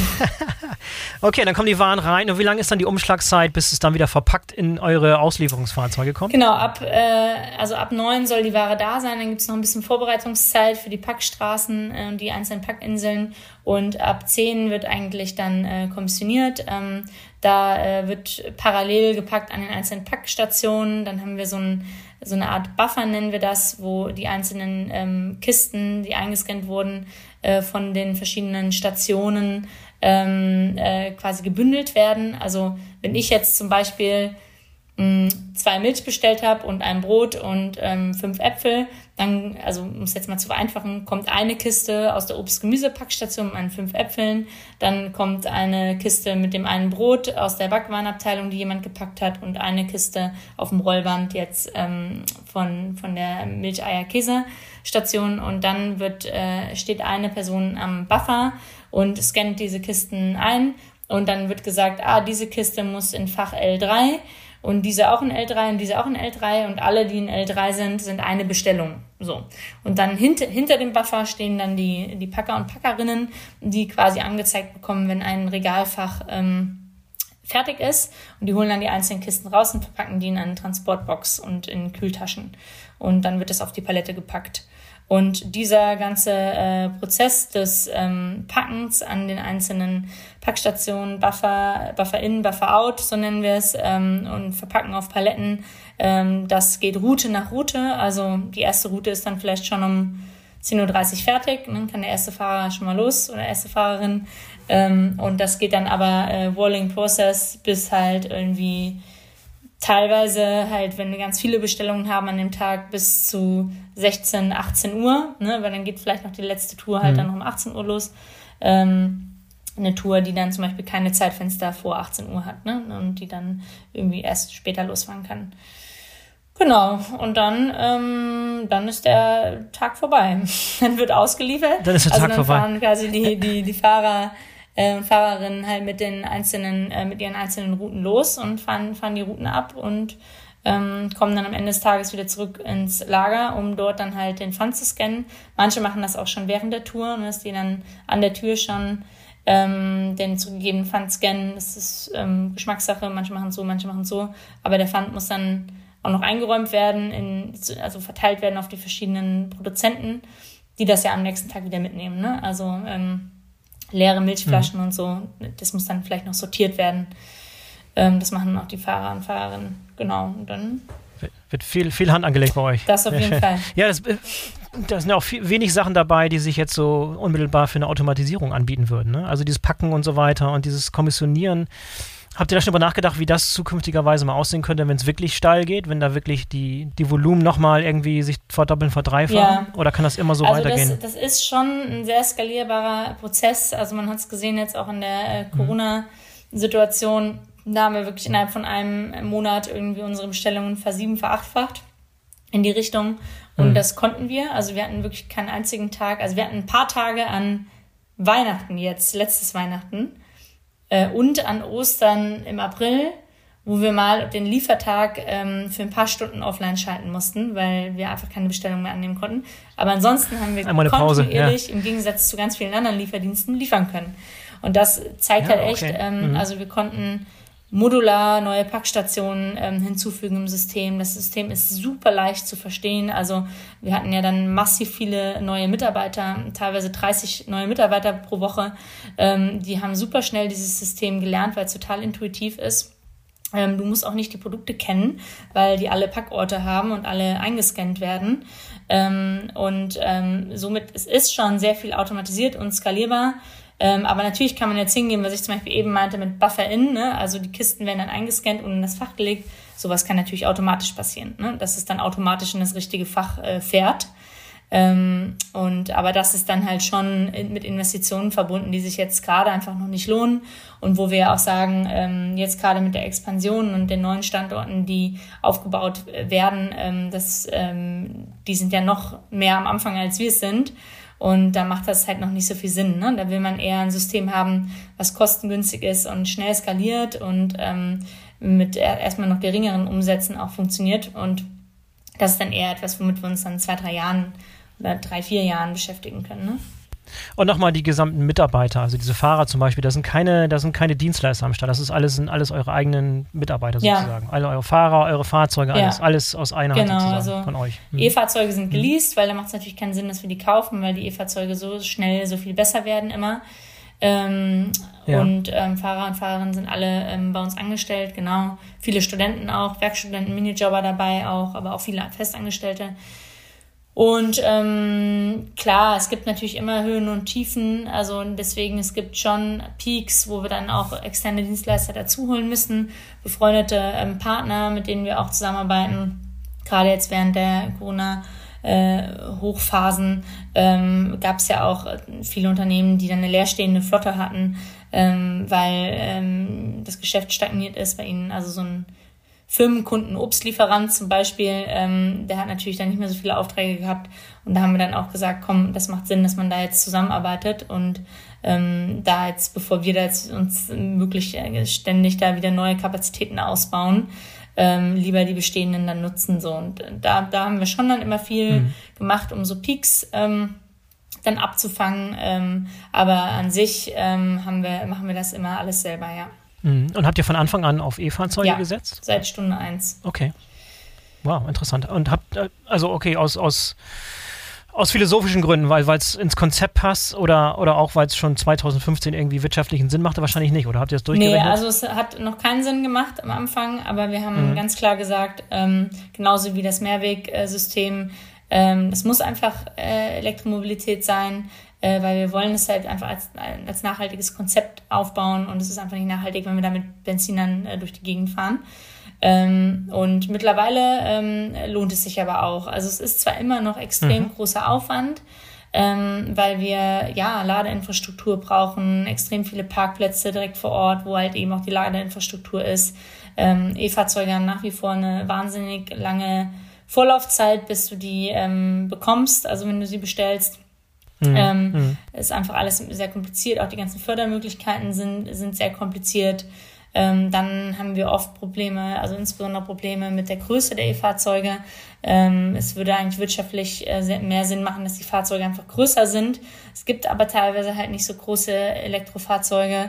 Speaker 1: Okay, dann kommen die Waren rein. Und wie lange ist dann die Umschlagszeit, bis es dann wieder verpackt in eure Auslieferungsfahrzeuge kommt?
Speaker 2: Genau, ab äh, also ab neun soll die Ware da sein. Dann gibt es noch ein bisschen Vorbereitungszeit für die Packstraßen und äh, die einzelnen Packinseln. Und ab zehn wird eigentlich dann äh, kommissioniert. Ähm, da äh, wird parallel gepackt an den einzelnen Packstationen. Dann haben wir so, ein, so eine Art Buffer, nennen wir das, wo die einzelnen ähm, Kisten, die eingescannt wurden, äh, von den verschiedenen Stationen ähm, äh, quasi gebündelt werden. Also wenn ich jetzt zum Beispiel mh, zwei Milch bestellt habe und ein Brot und ähm, fünf Äpfel, dann, also um es jetzt mal zu vereinfachen, kommt eine Kiste aus der Obst-Gemüse-Packstation mit meinen fünf Äpfeln, dann kommt eine Kiste mit dem einen Brot aus der Backwarenabteilung, die jemand gepackt hat, und eine Kiste auf dem Rollband jetzt ähm, von, von der Milch-Eier-Käse-Station, und dann wird, äh, steht eine Person am Buffer und scannt diese Kisten ein und dann wird gesagt, ah, diese Kiste muss in Fach L drei und diese auch in L drei und diese auch in L drei und alle, die in L drei sind, sind eine Bestellung. So. Und dann hinter, hinter dem Buffer stehen dann die, die Packer und Packerinnen, die quasi angezeigt bekommen, wenn ein Regalfach ähm, fertig ist, und die holen dann die einzelnen Kisten raus und verpacken die in eine Transportbox und in Kühltaschen, und dann wird es auf die Palette gepackt. Und dieser ganze äh, Prozess des ähm, Packens an den einzelnen Packstationen, Buffer, Buffer in, Buffer out, so nennen wir es, ähm, und Verpacken auf Paletten, ähm, das geht Route nach Route. Also die erste Route ist dann vielleicht schon um zehn Uhr dreißig fertig, dann kann der erste Fahrer schon mal los oder erste Fahrerin. Ähm, und das geht dann aber äh, Rolling Process bis halt irgendwie teilweise halt, wenn wir ganz viele Bestellungen haben an dem Tag, bis zu sechzehn, achtzehn Uhr, ne, weil dann geht vielleicht noch die letzte Tour halt mhm. dann noch um achtzehn Uhr los. Ähm, eine Tour, die dann zum Beispiel keine Zeitfenster vor achtzehn Uhr hat, ne, und die dann irgendwie erst später losfahren kann. Genau, und dann, ähm, dann ist der Tag vorbei. Dann wird ausgeliefert.
Speaker 1: Dann ist der
Speaker 2: also
Speaker 1: Tag
Speaker 2: dann
Speaker 1: vorbei.
Speaker 2: Fahren quasi die, die, die Fahrer äh, und Fahrerinnen halt mit den einzelnen, äh, mit ihren einzelnen Routen los und fahren, fahren die Routen ab und ähm, kommen dann am Ende des Tages wieder zurück ins Lager, um dort dann halt den Pfand zu scannen. Manche machen das auch schon während der Tour, dass die dann an der Tür schon ähm, den zugegebenen Pfand scannen. Das ist ähm, Geschmackssache, manche machen es so, manche machen es so, aber der Pfand muss dann auch noch eingeräumt werden, in, also verteilt werden auf die verschiedenen Produzenten, die das ja am nächsten Tag wieder mitnehmen, ne? Also ähm, leere Milchflaschen mhm. und so, das muss dann vielleicht noch sortiert werden. Ähm, das machen auch die Fahrer und Fahrerinnen, genau. Und dann
Speaker 1: wird viel, viel Hand angelegt bei euch.
Speaker 2: Das auf jeden Fall.
Speaker 1: Ja, das, da sind ja auch viel, wenig Sachen dabei, die sich jetzt so unmittelbar für eine Automatisierung anbieten würden, ne? Also dieses Packen und so weiter und dieses Kommissionieren. Habt ihr da schon darüber nachgedacht, wie das zukünftigerweise mal aussehen könnte, wenn es wirklich steil geht, wenn da wirklich die, die Volumen nochmal irgendwie sich verdoppeln, verdreifachen? Ja. Oder kann das immer so also weitergehen?
Speaker 2: Das, das ist schon ein sehr skalierbarer Prozess. Also man hat es gesehen jetzt auch in der äh, Corona-Situation. Da haben wir wirklich innerhalb von einem Monat irgendwie unsere Bestellungen versieben, verachtfacht in die Richtung. Und mhm. das konnten wir. Also wir hatten wirklich keinen einzigen Tag. Also wir hatten ein paar Tage an Weihnachten jetzt, letztes Weihnachten, und an Ostern im April, wo wir mal den Liefertag ähm, für ein paar Stunden offline schalten mussten, weil wir einfach keine Bestellung mehr annehmen konnten. Aber ansonsten haben wir kontinuierlich, ja. im Gegensatz zu ganz vielen anderen Lieferdiensten, liefern können. Und das zeigt ja, halt echt, okay. ähm, mhm. also wir konnten modular neue Packstationen ähm, hinzufügen im System. Das System ist super leicht zu verstehen. Also wir hatten ja dann massiv viele neue Mitarbeiter, teilweise dreißig neue Mitarbeiter pro Woche. Ähm, die haben super schnell dieses System gelernt, weil es total intuitiv ist. Ähm, du musst auch nicht die Produkte kennen, weil die alle Packorte haben und alle eingescannt werden. Ähm, und ähm, somit es ist schon sehr viel automatisiert und skalierbar. Ähm, aber natürlich kann man jetzt hingehen, was ich zum Beispiel eben meinte mit Buffer-In, ne? Also die Kisten werden dann eingescannt und in das Fach gelegt. Sowas kann natürlich automatisch passieren, ne? Dass es dann automatisch in das richtige Fach äh, fährt. Ähm, und aber das ist dann halt schon mit Investitionen verbunden, die sich jetzt gerade einfach noch nicht lohnen und wo wir ja auch sagen, ähm, jetzt gerade mit der Expansion und den neuen Standorten, die aufgebaut werden, ähm, das, ähm, die sind ja noch mehr am Anfang, als wir es sind. Und da macht das halt noch nicht so viel Sinn, ne? Da will man eher ein System haben, was kostengünstig ist und schnell skaliert und ähm, mit erstmal noch geringeren Umsätzen auch funktioniert. Und das ist dann eher etwas, womit wir uns dann in zwei, drei Jahren oder drei, vier Jahren beschäftigen können, ne?
Speaker 1: Und nochmal die gesamten Mitarbeiter, also diese Fahrer zum Beispiel, das sind keine, das sind keine Dienstleister am Start, das ist alles, sind alles eure eigenen Mitarbeiter sozusagen. Ja. Alle eure Fahrer, eure Fahrzeuge, alles, ja. alles aus einer
Speaker 2: genau,
Speaker 1: Hand sozusagen
Speaker 2: also
Speaker 1: von euch. Mhm.
Speaker 2: E-Fahrzeuge sind geleast, weil da macht es natürlich keinen Sinn, dass wir die kaufen, weil die E-Fahrzeuge so schnell so viel besser werden immer. Ähm, ja. Und ähm, Fahrer und Fahrerinnen sind alle ähm, bei uns angestellt, genau. Viele Studenten auch, Werkstudenten, Minijobber dabei auch, aber auch viele Festangestellte. Und ähm, klar, es gibt natürlich immer Höhen und Tiefen, also deswegen, es gibt schon Peaks, wo wir dann auch externe Dienstleister dazu holen müssen, befreundete ähm, Partner, mit denen wir auch zusammenarbeiten, gerade jetzt während der Corona-Hochphasen äh, ähm, gab es ja auch viele Unternehmen, die dann eine leerstehende Flotte hatten, ähm, weil ähm, das Geschäft stagniert ist bei ihnen, also so ein Firmenkunden, Obstlieferant zum Beispiel, ähm, der hat natürlich dann nicht mehr so viele Aufträge gehabt. Und da haben wir dann auch gesagt, komm, das macht Sinn, dass man da jetzt zusammenarbeitet und ähm, da jetzt, bevor wir da jetzt uns wirklich ständig da wieder neue Kapazitäten ausbauen, ähm, lieber die bestehenden dann nutzen. So. Und da, da haben wir schon dann immer viel mhm. gemacht, um so Peaks ähm, dann abzufangen. Ähm, aber an sich ähm, haben wir, machen wir das immer alles selber, ja.
Speaker 1: Und habt ihr von Anfang an auf E-Fahrzeuge
Speaker 2: ja,
Speaker 1: gesetzt?
Speaker 2: Seit Stunde eins.
Speaker 1: Okay. Wow, interessant. Und habt, also okay, aus, aus, aus philosophischen Gründen, weil es ins Konzept passt oder, oder auch, weil es schon zwanzig fünfzehn irgendwie wirtschaftlichen Sinn machte? Wahrscheinlich nicht, oder habt ihr das durchgerechnet?
Speaker 2: Nee, also es hat noch keinen Sinn gemacht am Anfang, aber wir haben mhm. ganz klar gesagt, ähm, genauso wie das Mehrwegsystem, ähm, das muss einfach äh, Elektromobilität sein, weil wir wollen es halt einfach als, als nachhaltiges Konzept aufbauen und es ist einfach nicht nachhaltig, wenn wir da mit Benzinern äh, durch die Gegend fahren. Ähm, und mittlerweile ähm, lohnt es sich aber auch. Also es ist zwar immer noch extrem mhm. großer Aufwand, ähm, weil wir ja Ladeinfrastruktur brauchen, extrem viele Parkplätze direkt vor Ort, wo halt eben auch die Ladeinfrastruktur ist. Ähm, E-Fahrzeuge haben nach wie vor eine wahnsinnig lange Vorlaufzeit, bis du die ähm, bekommst, also wenn du sie bestellst. Mhm. Ähm, mhm. Ist einfach alles sehr kompliziert, auch die ganzen Fördermöglichkeiten sind, sind sehr kompliziert. Ähm, dann haben wir oft Probleme, also insbesondere Probleme mit der Größe der E-Fahrzeuge. Ähm, es würde eigentlich wirtschaftlich äh, sehr, mehr Sinn machen, dass die Fahrzeuge einfach größer sind. Es gibt aber teilweise halt nicht so große Elektrofahrzeuge.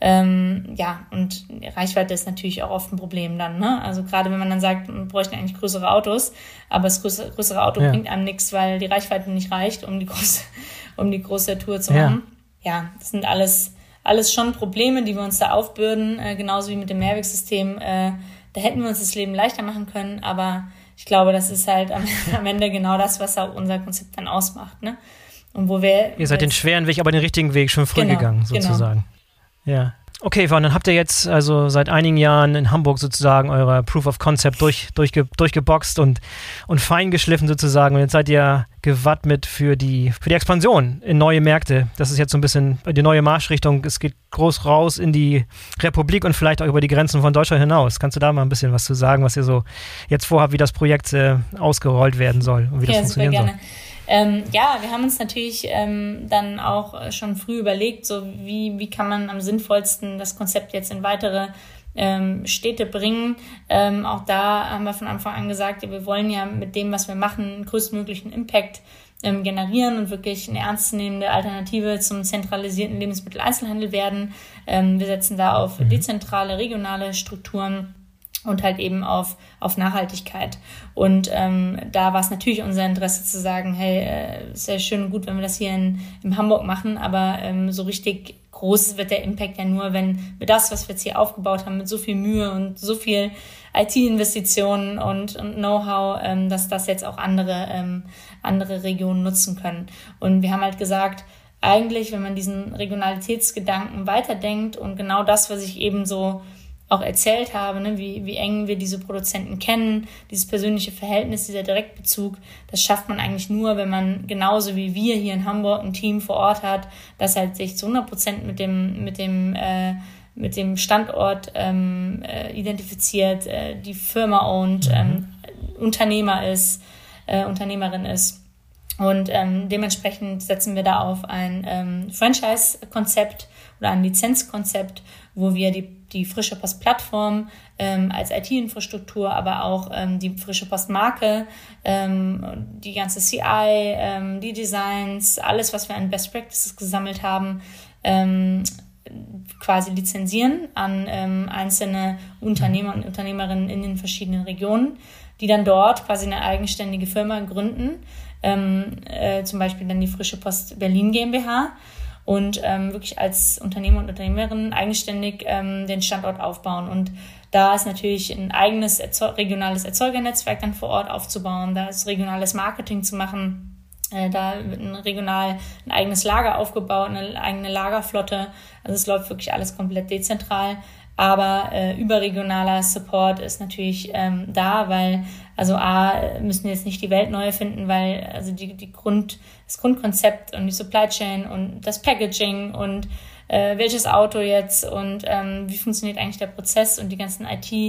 Speaker 2: Ähm, ja, und Reichweite ist natürlich auch oft ein Problem dann, ne? Also gerade wenn man dann sagt, wir bräuchten eigentlich größere Autos, aber das größere, größere Auto ja. bringt einem nichts, weil die Reichweite nicht reicht, um die große, um die große Tour zu machen. Ja, ja, das sind alles, alles schon Probleme, die wir uns da aufbürden, äh, genauso wie mit dem Mehrwegsystem. Äh, da hätten wir uns das Leben leichter machen können, aber ich glaube, das ist halt am, am Ende genau das, was auch unser Konzept dann ausmacht, ne? Und wo wir...
Speaker 1: Ihr seid den schweren Weg, aber den richtigen Weg schon früh
Speaker 2: genau,
Speaker 1: gegangen, sozusagen.
Speaker 2: Genau.
Speaker 1: Ja. Okay, Yvonne, dann habt ihr jetzt also seit einigen Jahren in Hamburg sozusagen eure Proof of Concept durch, durchge, durchgeboxt und, und feingeschliffen sozusagen. Und jetzt seid ihr gewappnet für die, für die Expansion in neue Märkte. Das ist jetzt so ein bisschen die neue Marschrichtung. Es geht groß raus in die Republik und vielleicht auch über die Grenzen von Deutschland hinaus. Kannst du da mal ein bisschen was zu sagen, was ihr so jetzt vorhabt, wie das Projekt äh, ausgerollt werden soll und wie das
Speaker 2: ja,
Speaker 1: funktionieren
Speaker 2: super
Speaker 1: soll?
Speaker 2: Gerne. Ähm, ja, wir haben uns natürlich ähm, dann auch schon früh überlegt, so wie, wie kann man am sinnvollsten das Konzept jetzt in weitere ähm, Städte bringen. Ähm, auch da haben wir von Anfang an gesagt, ja, wir wollen ja mit dem, was wir machen, einen größtmöglichen Impact ähm, generieren und wirklich eine ernstzunehmende Alternative zum zentralisierten Lebensmitteleinzelhandel werden. Ähm, wir setzen da auf dezentrale, regionale Strukturen und halt eben auf auf Nachhaltigkeit. Und ähm, da war es natürlich unser Interesse zu sagen, hey, äh, sehr schön und gut, wenn wir das hier in, in Hamburg machen, aber ähm, so richtig groß wird der Impact ja nur, wenn wir das, was wir jetzt hier aufgebaut haben, mit so viel Mühe und so viel I T-Investitionen und, und Know-how, ähm, dass das jetzt auch andere ähm, andere Regionen nutzen können. Und wir haben halt gesagt, eigentlich, wenn man diesen Regionalitätsgedanken weiterdenkt und genau das, was ich eben so auch erzählt habe, ne, wie, wie eng wir diese Produzenten kennen, dieses persönliche Verhältnis, dieser Direktbezug, das schafft man eigentlich nur, wenn man genauso wie wir hier in Hamburg ein Team vor Ort hat, das halt sich zu hundert Prozent mit dem, mit dem, äh, mit dem Standort ähm, äh, identifiziert, äh, die Firma ownt, mhm. ähm, Unternehmer ist, äh, Unternehmerin ist. Und ähm, dementsprechend setzen wir da auf ein ähm, Franchise-Konzept oder ein Lizenzkonzept, wo wir die, die Frische Post-Plattform ähm, als I T-Infrastruktur, aber auch ähm, die Frische Post-Marke, ähm, die ganze C I, ähm, die Designs, alles, was wir an Best Practices gesammelt haben, ähm, quasi lizenzieren an ähm, einzelne Unternehmer und Unternehmerinnen in den verschiedenen Regionen, die dann dort quasi eine eigenständige Firma gründen, ähm, äh, zum Beispiel dann die Frische Post Berlin GmbH, und ähm, wirklich als Unternehmer und Unternehmerin eigenständig ähm, den Standort aufbauen. Und da ist natürlich ein eigenes Erzeug- regionales Erzeugernetzwerk dann vor Ort aufzubauen, da ist regionales Marketing zu machen, äh, da wird ein regional ein eigenes Lager aufgebaut, eine eigene Lagerflotte. Also es läuft wirklich alles komplett dezentral. Aber äh, überregionaler Support ist natürlich ähm, da, weil, also A, müssen wir jetzt nicht die Welt neu erfinden, weil also die, die Grund, das Grundkonzept und die Supply Chain und das Packaging und äh, welches Auto jetzt und ähm, wie funktioniert eigentlich der Prozess und die ganzen I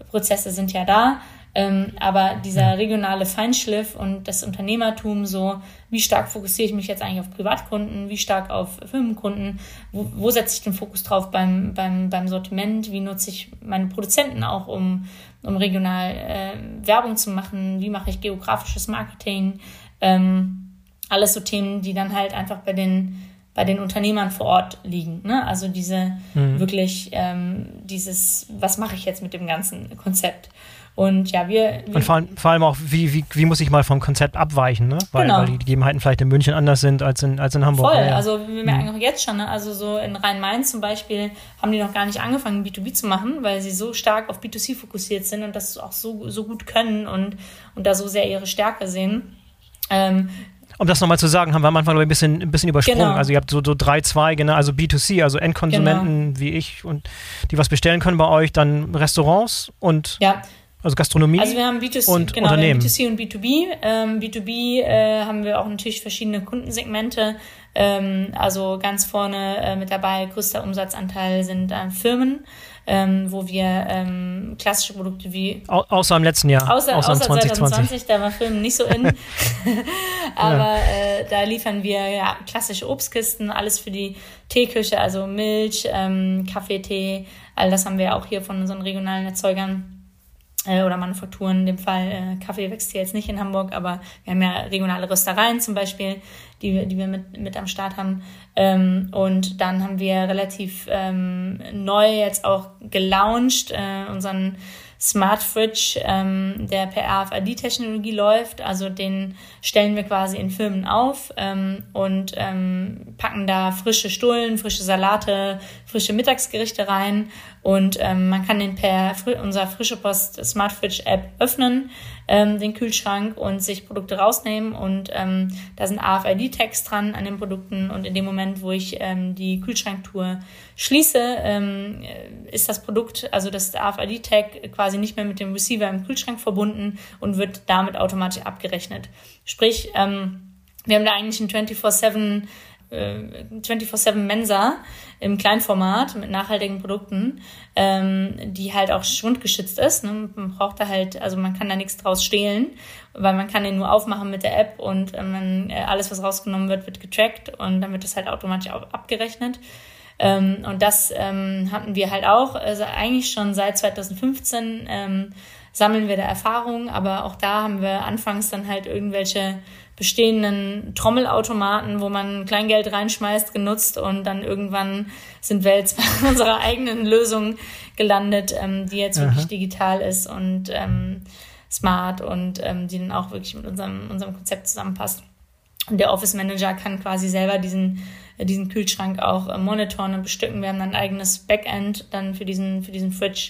Speaker 2: Prozesse sind ja da. Ähm, aber dieser regionale Feinschliff und das Unternehmertum, so wie stark fokussiere ich mich jetzt eigentlich auf Privatkunden, wie stark auf Firmenkunden, wo, wo setze ich den Fokus drauf beim, beim, beim Sortiment, wie nutze ich meine Produzenten auch, um, um regional äh, Werbung zu machen, wie mache ich geografisches Marketing, ähm, alles so Themen, die dann halt einfach bei den bei den Unternehmern vor Ort liegen. Ne? Also diese mhm. wirklich ähm, dieses, was mache ich jetzt mit dem ganzen Konzept? Und ja, wir... wir
Speaker 1: und vor allem, vor allem auch, wie, wie, wie muss ich mal vom Konzept abweichen, ne? Weil,
Speaker 2: genau.
Speaker 1: weil die Gegebenheiten vielleicht in München anders sind als in, als in Hamburg.
Speaker 2: Voll,
Speaker 1: ja, ja.
Speaker 2: also wir merken auch jetzt schon, ne? Also so in Rhein-Main zum Beispiel haben die noch gar nicht angefangen, B zwei B zu machen, weil sie so stark auf B zwei C fokussiert sind und das auch so, so gut können und, und da so sehr ihre Stärke sehen. Ähm,
Speaker 1: Um das nochmal zu sagen, haben wir am Anfang ein bisschen, ein bisschen übersprungen.
Speaker 2: Genau.
Speaker 1: Also ihr habt so, so drei Zweige, ne? Also B zwei C, also Endkonsumenten genau. wie ich und die was bestellen können bei euch, dann Restaurants und
Speaker 2: ja.
Speaker 1: also Gastronomie
Speaker 2: also wir haben B zwei C,
Speaker 1: und
Speaker 2: genau,
Speaker 1: Unternehmen.
Speaker 2: B zwei C und B zwei B. Ähm, B zwei B äh, haben wir auch natürlich verschiedene Kundensegmente. Ähm, also ganz vorne äh, mit dabei, größter Umsatzanteil sind äh, Firmen, ähm, wo wir ähm, klassische Produkte wie...
Speaker 1: Au- außer im letzten Jahr.
Speaker 2: Außer,
Speaker 1: außer,
Speaker 2: außer
Speaker 1: zwanzig zwanzig.
Speaker 2: zwanzig zwanzig, da war Filmen nicht so in. Aber ja. äh, da liefern wir ja klassische Obstkisten, alles für die Teeküche, also Milch, ähm, Kaffee, Tee, all das haben wir auch hier von unseren regionalen Erzeugern oder Manufakturen. In dem Fall äh, Kaffee wächst hier jetzt nicht in Hamburg, aber wir haben ja regionale Röstereien zum Beispiel, die wir, die wir mit, mit am Start haben. Ähm, und dann haben wir relativ ähm, neu jetzt auch gelauncht, äh, unseren Smart Fridge, ähm, der per R F I D-Technologie läuft. Also den stellen wir quasi in Firmen auf ähm, und ähm, packen da frische Stullen, frische Salate, frische Mittagsgerichte rein. Und ähm, man kann den per fr- unserer Frische Post Smart Fridge App öffnen, ähm, den Kühlschrank und sich Produkte rausnehmen. Und ähm, da sind R F I D-Tags dran an den Produkten. Und in dem Moment, wo ich ähm, die Kühlschranktour schließe, ähm, ist das Produkt, also das R F I D-Tag quasi nicht mehr mit dem Receiver im Kühlschrank verbunden und wird damit automatisch abgerechnet. Sprich, ähm, wir haben da eigentlich ein vierundzwanzig sieben vierundzwanzig sieben Mensa im Kleinformat mit nachhaltigen Produkten, ähm, die halt auch schwundgeschützt ist. Ne? Man braucht da halt, also man kann da nichts draus stehlen, weil man kann den nur aufmachen mit der App und äh, man, äh, alles, was rausgenommen wird, wird getrackt und dann wird das halt automatisch auch abgerechnet. Ähm, und das ähm, hatten wir halt auch, also eigentlich schon seit zwanzig fünfzehn ähm, sammeln wir da Erfahrung, aber auch da haben wir anfangs dann halt irgendwelche bestehenden Trommelautomaten, wo man Kleingeld reinschmeißt, genutzt und dann irgendwann sind wir jetzt bei unserer eigenen Lösung gelandet, ähm, die jetzt Aha. wirklich digital ist und ähm, smart und ähm, die dann auch wirklich mit unserem, unserem Konzept zusammenpasst. Und der Office Manager kann quasi selber diesen, äh, diesen Kühlschrank auch äh, monitoren und bestücken. Wir haben dann ein eigenes Backend dann für diesen, für diesen Fridge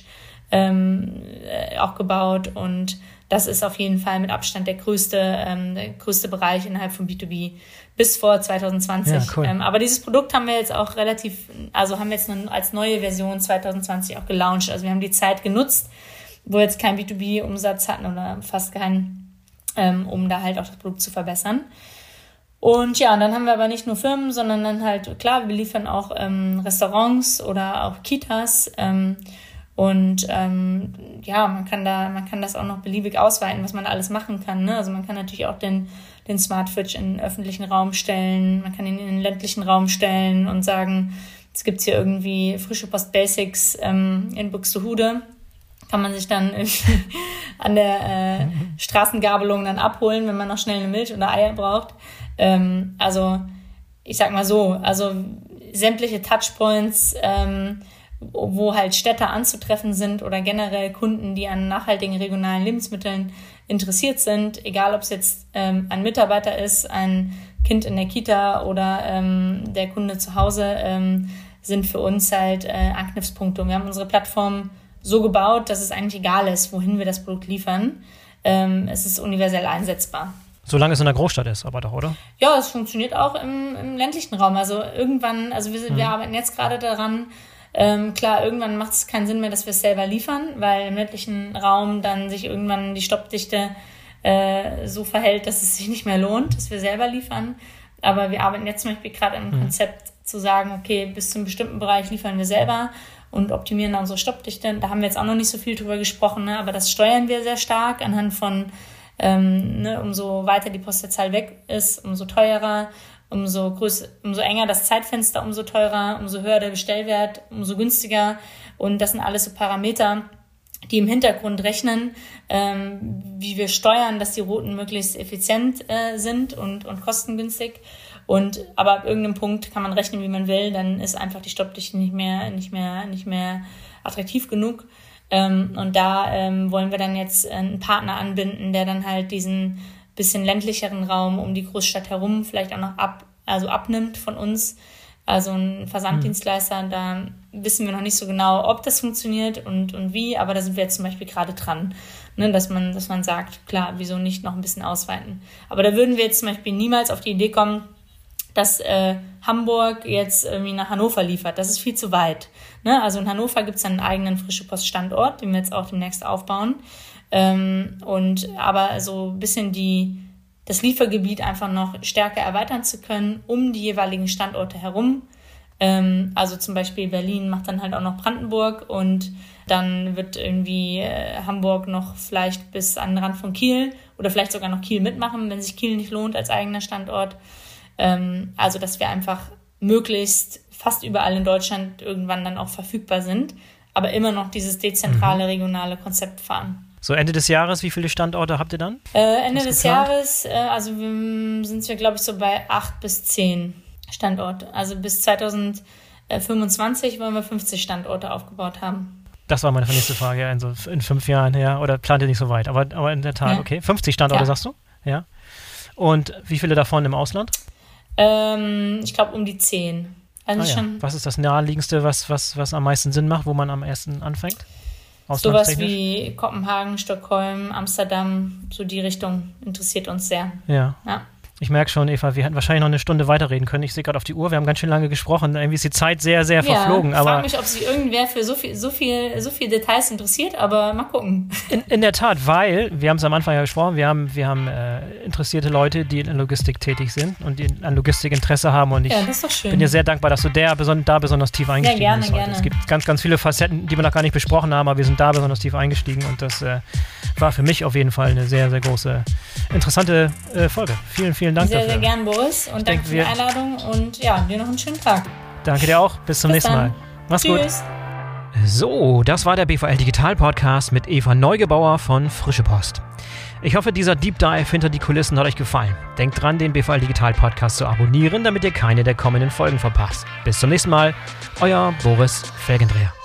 Speaker 2: ähm, äh, auch gebaut und das ist auf jeden Fall mit Abstand der größte, ähm, der größte Bereich innerhalb von B zwei B bis vor zwanzig zwanzig. Ja, cool. ähm, aber dieses Produkt haben wir jetzt auch relativ, also haben wir jetzt als neue Version zwanzig zwanzig auch gelauncht. Also wir haben die Zeit genutzt, wo wir jetzt kein B zwei B-Umsatz hatten oder fast keinen, ähm, um da halt auch das Produkt zu verbessern. Und ja, und dann haben wir aber nicht nur Firmen, sondern dann halt, klar, wir liefern auch ähm, Restaurants oder auch Kitas, ähm, Und ähm, ja, man kann da, man kann das auch noch beliebig ausweiten, was man da alles machen kann. Ne? Also man kann natürlich auch den, den Smart Fridge in den öffentlichen Raum stellen, man kann ihn in den ländlichen Raum stellen und sagen, es gibt hier irgendwie Frische Post Basics ähm, in Buxtehude. Kann man sich dann irgendwie an der äh, Straßengabelung dann abholen, wenn man noch schnell eine Milch oder Eier braucht. Ähm, also ich sag mal so, also sämtliche Touchpoints, ähm, wo halt Städte anzutreffen sind oder generell Kunden, die an nachhaltigen regionalen Lebensmitteln interessiert sind, egal ob es jetzt ähm, ein Mitarbeiter ist, ein Kind in der Kita oder ähm, der Kunde zu Hause, ähm, sind für uns halt äh, Anknüpfpunkte. Und wir haben unsere Plattform so gebaut, dass es eigentlich egal ist, wohin wir das Produkt liefern. Ähm, es ist universell einsetzbar.
Speaker 1: Solange es in der Großstadt ist, aber doch, oder?
Speaker 2: Ja, es funktioniert auch im, im ländlichen Raum. Also irgendwann, also wir, mhm. wir arbeiten jetzt gerade daran, Ähm, klar, irgendwann macht es keinen Sinn mehr, dass wir es selber liefern, weil im ländlichen Raum dann sich irgendwann die Stoppdichte äh, so verhält, dass es sich nicht mehr lohnt, dass wir selber liefern. Aber wir arbeiten jetzt zum Beispiel gerade an einem mhm. Konzept zu sagen, okay, bis zu einem bestimmten Bereich liefern wir selber und optimieren unsere Stoppdichte. Da haben wir jetzt auch noch nicht so viel drüber gesprochen, ne? Aber das steuern wir sehr stark anhand von, ähm, ne, umso weiter die Postleitzahl weg ist, umso teurer, umso größer, umso enger das Zeitfenster, umso teurer, umso höher der Bestellwert, umso günstiger. Und das sind alles so Parameter, die im Hintergrund rechnen, ähm, wie wir steuern, dass die Routen möglichst effizient äh, sind und, und kostengünstig. Und aber ab irgendeinem Punkt kann man rechnen, wie man will, dann ist einfach die Stoppdichte nicht mehr, nicht mehr, nicht mehr attraktiv genug. Ähm, und da ähm, wollen wir dann jetzt einen Partner anbinden, der dann halt diesen bisschen ländlicheren Raum um die Großstadt herum vielleicht auch noch ab, also abnimmt von uns. Also ein Versanddienstleister, mhm. da wissen wir noch nicht so genau, ob das funktioniert und, und wie, aber da sind wir jetzt zum Beispiel gerade dran, ne, dass man, dass man sagt, klar, wieso nicht noch ein bisschen ausweiten. Aber da würden wir jetzt zum Beispiel niemals auf die Idee kommen, dass äh, Hamburg jetzt irgendwie nach Hannover liefert. Das ist viel zu weit. Ne? Also in Hannover gibt es einen eigenen Frische Post Standort, den wir jetzt auch demnächst aufbauen. Ähm, und aber so ein bisschen die, das Liefergebiet einfach noch stärker erweitern zu können, um die jeweiligen Standorte herum. Ähm, also zum Beispiel Berlin macht dann halt auch noch Brandenburg und dann wird irgendwie äh, Hamburg noch vielleicht bis an den Rand von Kiel oder vielleicht sogar noch Kiel mitmachen, wenn sich Kiel nicht lohnt als eigener Standort. Ähm, also dass wir einfach möglichst fast überall in Deutschland irgendwann dann auch verfügbar sind, aber immer noch dieses dezentrale, regionale Konzept fahren.
Speaker 1: So Ende des Jahres, wie viele Standorte habt ihr dann?
Speaker 2: Äh, Ende des Jahres, äh, also wir, sind wir, glaube ich, so bei acht bis zehn Standorte. Also bis zwanzig fünfundzwanzig wollen wir fünfzig Standorte aufgebaut haben.
Speaker 1: Das war meine nächste Frage, also in fünf Jahren, ja, oder plant ihr nicht so weit? Aber, aber in der Tat, ja. Okay, fünfzig Standorte, ja. Sagst du? Ja. Und wie viele davon im Ausland?
Speaker 2: Ähm, ich glaube um die zehn. Also
Speaker 1: ah, ja.
Speaker 2: schon.
Speaker 1: Was ist das naheliegendste, was, was, was am meisten Sinn macht, wo man am ersten anfängt?
Speaker 2: Sowas wie Kopenhagen, Stockholm, Amsterdam, so die Richtung interessiert uns sehr.
Speaker 1: Ja.
Speaker 2: ja.
Speaker 1: Ich merke schon, Eva, wir hätten wahrscheinlich noch eine Stunde weiterreden können. Ich sehe gerade auf die Uhr, wir haben ganz schön lange gesprochen. Irgendwie ist die Zeit sehr, sehr ja, verflogen. Ich
Speaker 2: frage mich, ob sich irgendwer für so viel, so viel, so viel Details interessiert, aber mal gucken.
Speaker 1: In, in der Tat, weil, wir haben es am Anfang ja gesprochen, wir haben, wir haben äh, interessierte Leute, die in Logistik tätig sind und die an Logistik Interesse haben. Und ich
Speaker 2: ja, das ist doch schön.
Speaker 1: bin dir sehr dankbar, dass du der, beson- da besonders tief eingestiegen
Speaker 2: ja, gerne,
Speaker 1: bist. Heute.
Speaker 2: Gerne.
Speaker 1: Es gibt ganz, ganz viele Facetten, die wir noch gar nicht besprochen haben, aber wir sind da besonders tief eingestiegen und das äh, war für mich auf jeden Fall eine sehr, sehr große, interessante äh, Folge. Vielen, vielen Dank
Speaker 2: sehr,
Speaker 1: dafür.
Speaker 2: Sehr, sehr gern, Boris. Und danke für die Einladung und ja, dir noch einen schönen Tag.
Speaker 1: Danke dir auch. Bis zum
Speaker 2: Bis
Speaker 1: nächsten
Speaker 2: dann.
Speaker 1: Mal. Mach's
Speaker 2: Tschüss.
Speaker 1: gut. So, das war der B V L Digital Podcast mit Eva Neugebauer von Frische Post. Ich hoffe, dieser Deep Dive hinter die Kulissen hat euch gefallen. Denkt dran, den B V L Digital Podcast zu abonnieren, damit ihr keine der kommenden Folgen verpasst. Bis zum nächsten Mal. Euer Boris Felgendreher.